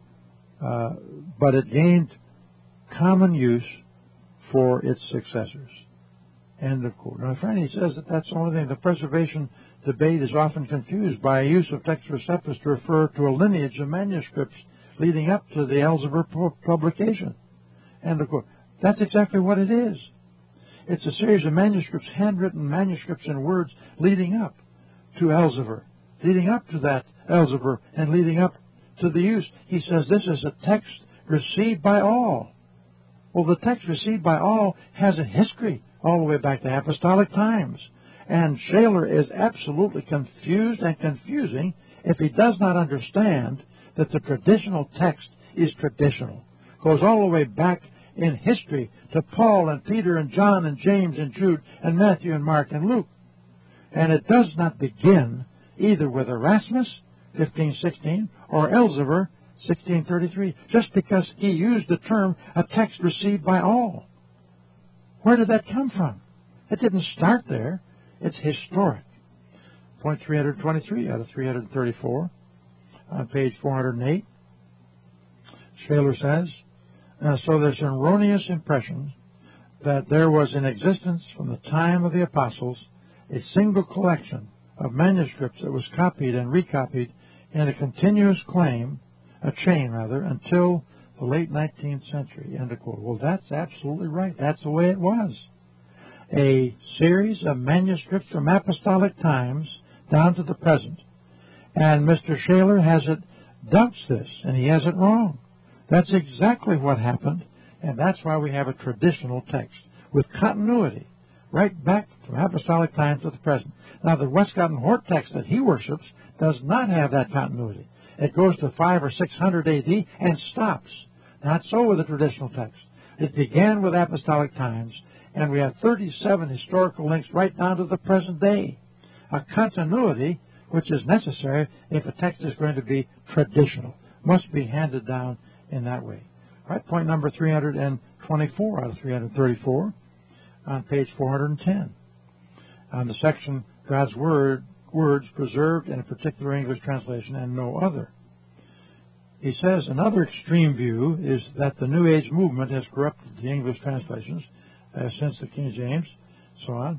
but it gained common use for its successors. End of quote. Now, friend, he says that that's the only thing. The preservation debate is often confused by a use of Textus Receptus to refer to a lineage of manuscripts leading up to the Elzevir publication. End of quote. That's exactly what it is. It's a series of manuscripts, handwritten manuscripts and words leading up to Elzevir, leading up to that Elzevir, and leading up to the use. He says this is a text received by all. Well, the text received by all has a history all the way back to apostolic times. And Shaler is absolutely confused and confusing if he does not understand that the traditional text is traditional. Goes all the way back in history to Paul and Peter and John and James and Jude and Matthew and Mark and Luke. And it does not begin either with Erasmus, 1516, or Elzevir, 1633, just because he used the term a text received by all. Where did that come from? It didn't start there. It's historic. Point 323 out of 334 on page 408. Shaler says, so there's an erroneous impression that there was in existence from the time of the apostles a single collection of manuscripts that was copied and recopied in a continuous chain, until the late 19th century. End of quote. Well, that's absolutely right. That's the way it was. A series of manuscripts from apostolic times down to the present. And Mr. Shaler has it doubts this, and he has it wrong. That's exactly what happened, and that's why we have a traditional text with continuity, right back from apostolic times to the present. Now, the Westcott and Hort text that he worships does not have that continuity. It goes to 500 or 600 A.D. and stops. Not so with the traditional text. It began with apostolic times, and we have 37 historical links right down to the present day. A continuity which is necessary if a text is going to be traditional. Must be handed down in that way. All right, point number 324 out of 334 on page 410. On the section, God's words preserved in a particular English translation and no other. He says another extreme view is that the New Age movement has corrupted the English translations since the King James, so on.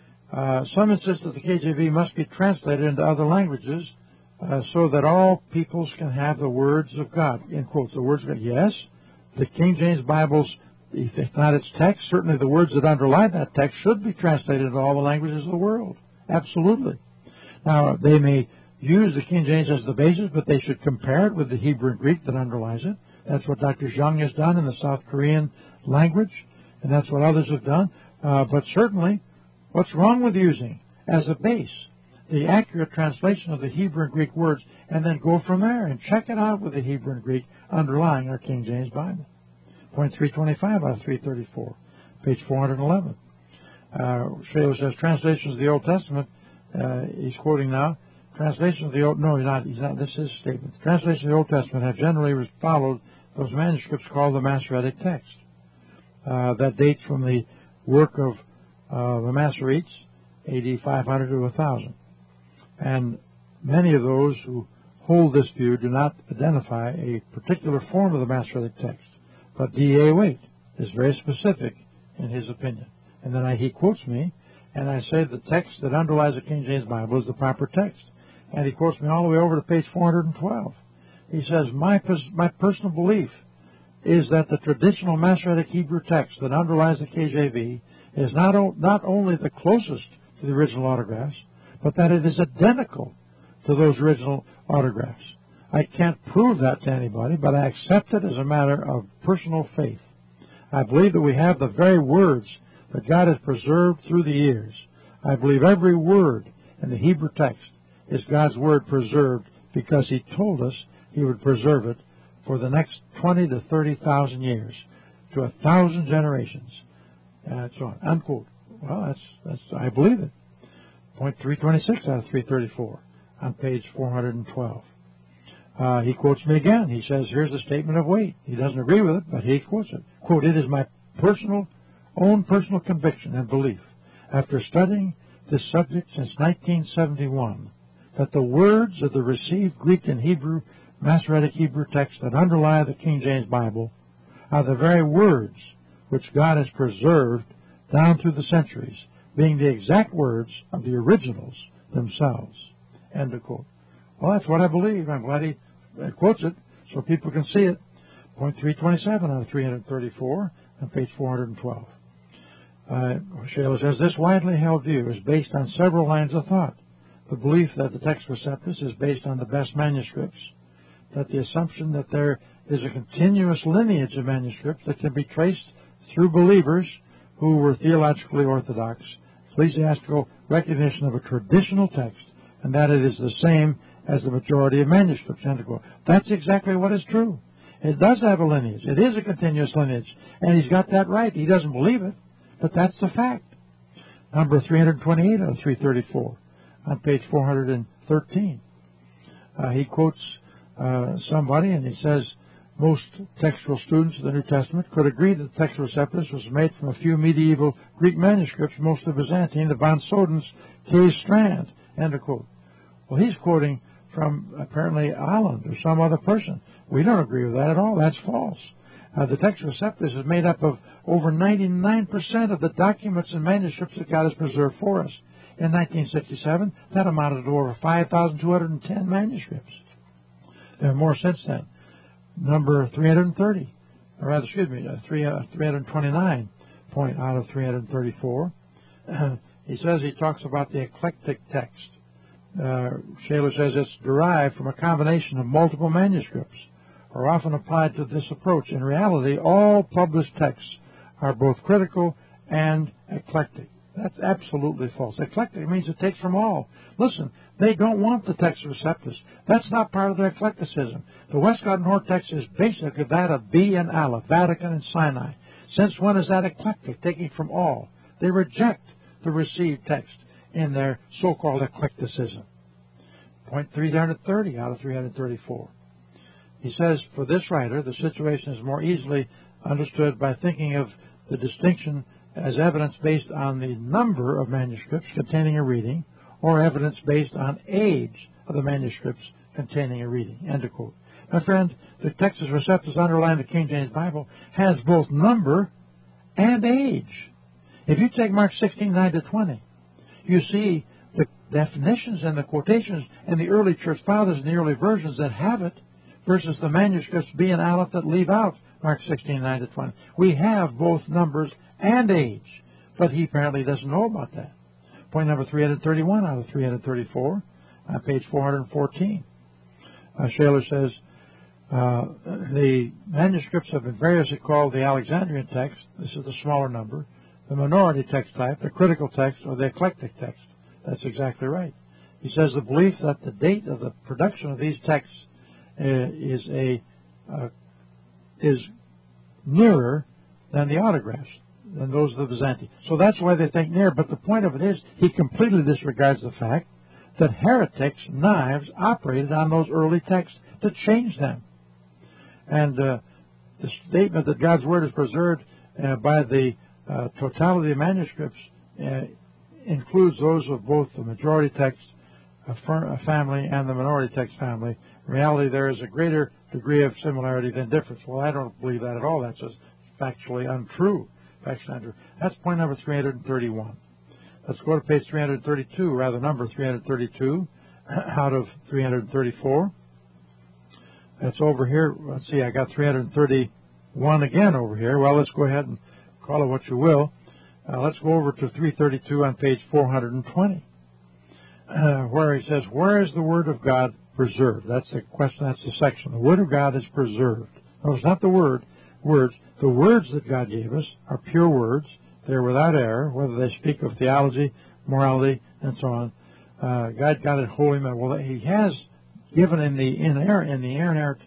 Some insist that the KJV must be translated into other languages so that all peoples can have the words of God. In quotes, the words of God. Yes, the King James Bible's, if not its text, certainly the words that underlie that text should be translated into all the languages of the world. Absolutely. Now, they may use the King James as the basis, but they should compare it with the Hebrew and Greek that underlies it. That's what Dr. Zhang has done in the South Korean language, and that's what others have done. But certainly, what's wrong with using as a base the accurate translation of the Hebrew and Greek words and then go from there and check it out with the Hebrew and Greek underlying our King James Bible? Point 325 out of 334, page 411. Shayla says, translations of the Old Testament, he's quoting now, translations of the Old, no, he's not, this is his statement. The translations of the Old Testament have generally followed those manuscripts called the Masoretic text. That dates from the work of the Masoretes, AD 500 to 1000. And many of those who hold this view do not identify a particular form of the Masoretic text. But D.A. Waite is very specific in his opinion. And then he quotes me, and I say the text that underlies the King James Bible is the proper text. And he quotes me all the way over to page 412. He says, my personal belief is that the traditional Masoretic Hebrew text that underlies the KJV is not only the closest to the original autographs, but that it is identical to those original autographs. I can't prove that to anybody, but I accept it as a matter of personal faith. I believe that we have the very words that God has preserved through the years. I believe every word in the Hebrew text is God's word preserved because He told us He would preserve it for the next 20 to 30,000 years, to 1,000 generations, and so on. Unquote. Well, that's I believe it. Point 326 out of 334 on page 412. He quotes me again. He says, here's the statement of Waite. He doesn't agree with it, but he quotes it. Quote, it is my own personal conviction and belief, after studying this subject since 1971, that the words of the received Greek and Hebrew Masoretic Hebrew texts that underlie the King James Bible are the very words which God has preserved down through the centuries, being the exact words of the originals themselves. End of quote. Well, that's what I believe. I'm glad he quotes it so people can see it. Point 327 out of 334 on page 412. Shayla says, this widely held view is based on several lines of thought. The belief that the Textus Receptus is based on the best manuscripts, that the assumption that there is a continuous lineage of manuscripts that can be traced through believers who were theologically orthodox, ecclesiastical recognition of a traditional text, and that it is the same as the majority of manuscripts. End quote. That's exactly what is true. It does have a lineage. It is a continuous lineage, and he's got that right. He doesn't believe it, but that's the fact. Number 328 out of 334 on page 413. He quotes somebody, and he says, most textual students of the New Testament could agree that the Textus Receptus was made from a few medieval Greek manuscripts, mostly Byzantine, the von Soden's Cave Strand. End of quote. Well, he's quoting from apparently Ireland or some other person. We don't agree with that at all. That's false. The Textus Receptus is made up of over 99% of the documents and manuscripts that God has preserved for us. In 1967, that amounted to over 5,210 manuscripts. There are more since then. Number 330, or rather, 329 point out of 334. He says he talks about the eclectic text. Shaler says it's derived from a combination of multiple manuscripts, are often applied to this approach. In reality, all published texts are both critical and eclectic. That's absolutely false. Eclectic means it takes from all. Listen, they don't want the Textus Receptus. That's not part of their eclecticism. The Westcott and Hort text is basically that of B and Aleph, Vatican and Sinai. Since when is that eclectic, taking from all? They reject the received text in their so-called eclecticism. Point 330 out of 334. He says, for this writer, the situation is more easily understood by thinking of the distinction as evidence based on the number of manuscripts containing a reading, or evidence based on age of the manuscripts containing a reading. End of quote. My friend, the Textus Receptus underlying the King James Bible has both number and age. If you take Mark 16:9-20, you see the definitions and the quotations in the early church fathers and the early versions that have it versus the manuscripts B and Aleph that leave out Mark 16:9-20. We have both numbers and age, but he apparently doesn't know about that. Point number 331 out of 334 on page 414. Shaler says, the manuscripts have been variously called the Alexandrian text. This is the smaller number. The minority text type, the critical text, or the eclectic text. That's exactly right. He says the belief that the date of the production of these texts is nearer than the autographs, than those of the Byzantine. So that's why they think near. But the point of it is, he completely disregards the fact that heretics' knives operated on those early texts to change them. And the statement that God's Word is preserved by the totality of manuscripts includes those of both the majority text family and the minority text family. In reality, there is a greater degree of similarity than difference. Well, I don't believe that at all. That's just factually untrue. That's point number 331. Let's go to page 332, rather number 332 out of 334. That's over here. Let's see, I got 331 again over here. Well, let's go ahead and call it what you will. Let's go over to 332 on page 420, where he says, where is the Word of God preserved? That's the question, that's the section. The Word of God is preserved. No, it's not the words. The words that God gave us are pure words. They're without error, whether they speak of theology, morality, and so on. God got it holy. Well, He has given in the inerrant,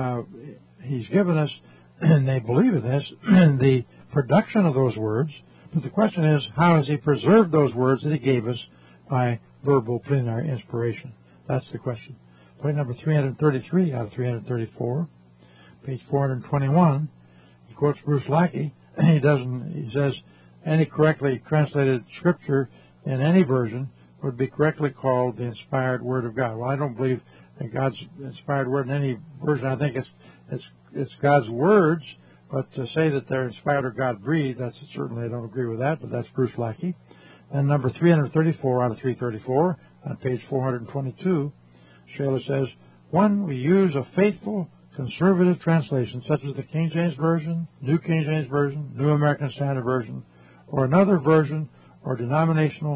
He's given us, and they believe in this, the production of those words. But the question is, how has He preserved those words that He gave us by verbal plenary inspiration? That's the question. Point number 333 out of 334, page 421. He quotes Bruce Lackey. He says, any correctly translated scripture in any version would be correctly called the inspired Word of God. Well, I don't believe that God's inspired Word in any version. I think it's God's words, but to say that they're inspired or God-breathed, that's certainly, I don't agree with that, but that's Bruce Lackey. And number 334 out of 334 on page 422, Shaler says, when we use a faithful conservative translation such as the King James Version, New King James Version, New American Standard Version, or another version or denominational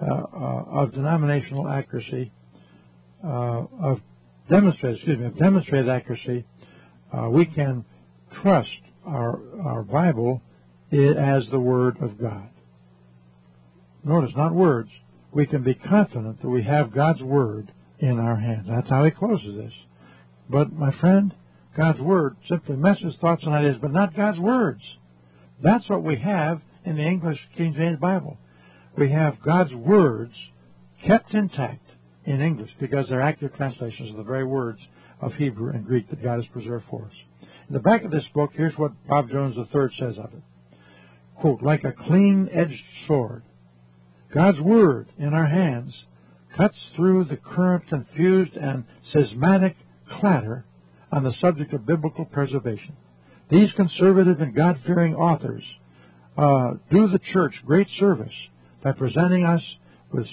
accuracy, of demonstrated accuracy, we can trust our Bible as the Word of God. Notice, not words. We can be confident that we have God's Word in our hands. That's how he closes this. But, my friend, God's Word simply messes thoughts and ideas, but not God's words. That's what we have in the English King James Bible. We have God's words kept intact in English because they're accurate translations of the very words of Hebrew and Greek that God has preserved for us. In the back of this book, here's what Bob Jones III says of it. Quote, like a clean-edged sword, God's Word in our hands cuts through the current confused and schismatic clatter on the subject of biblical preservation. These conservative and God-fearing authors do the church great service by presenting us with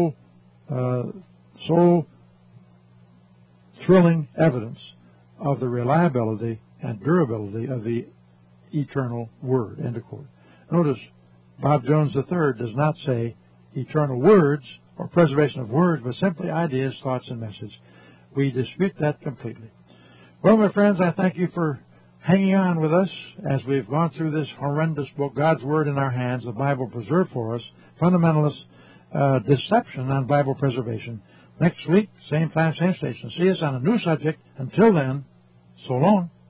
soul-thrilling evidence of the reliability and durability of the eternal Word. End of quote. Notice, Bob Jones III does not say eternal words, or preservation of words, but simply ideas, thoughts, and message. We dispute that completely. Well, my friends, I thank you for hanging on with us as we've gone through this horrendous book, God's Word in Our Hands, the Bible preserved for us, fundamentalist deception on Bible preservation. Next week, same time, same station. See us on a new subject. Until then, so long.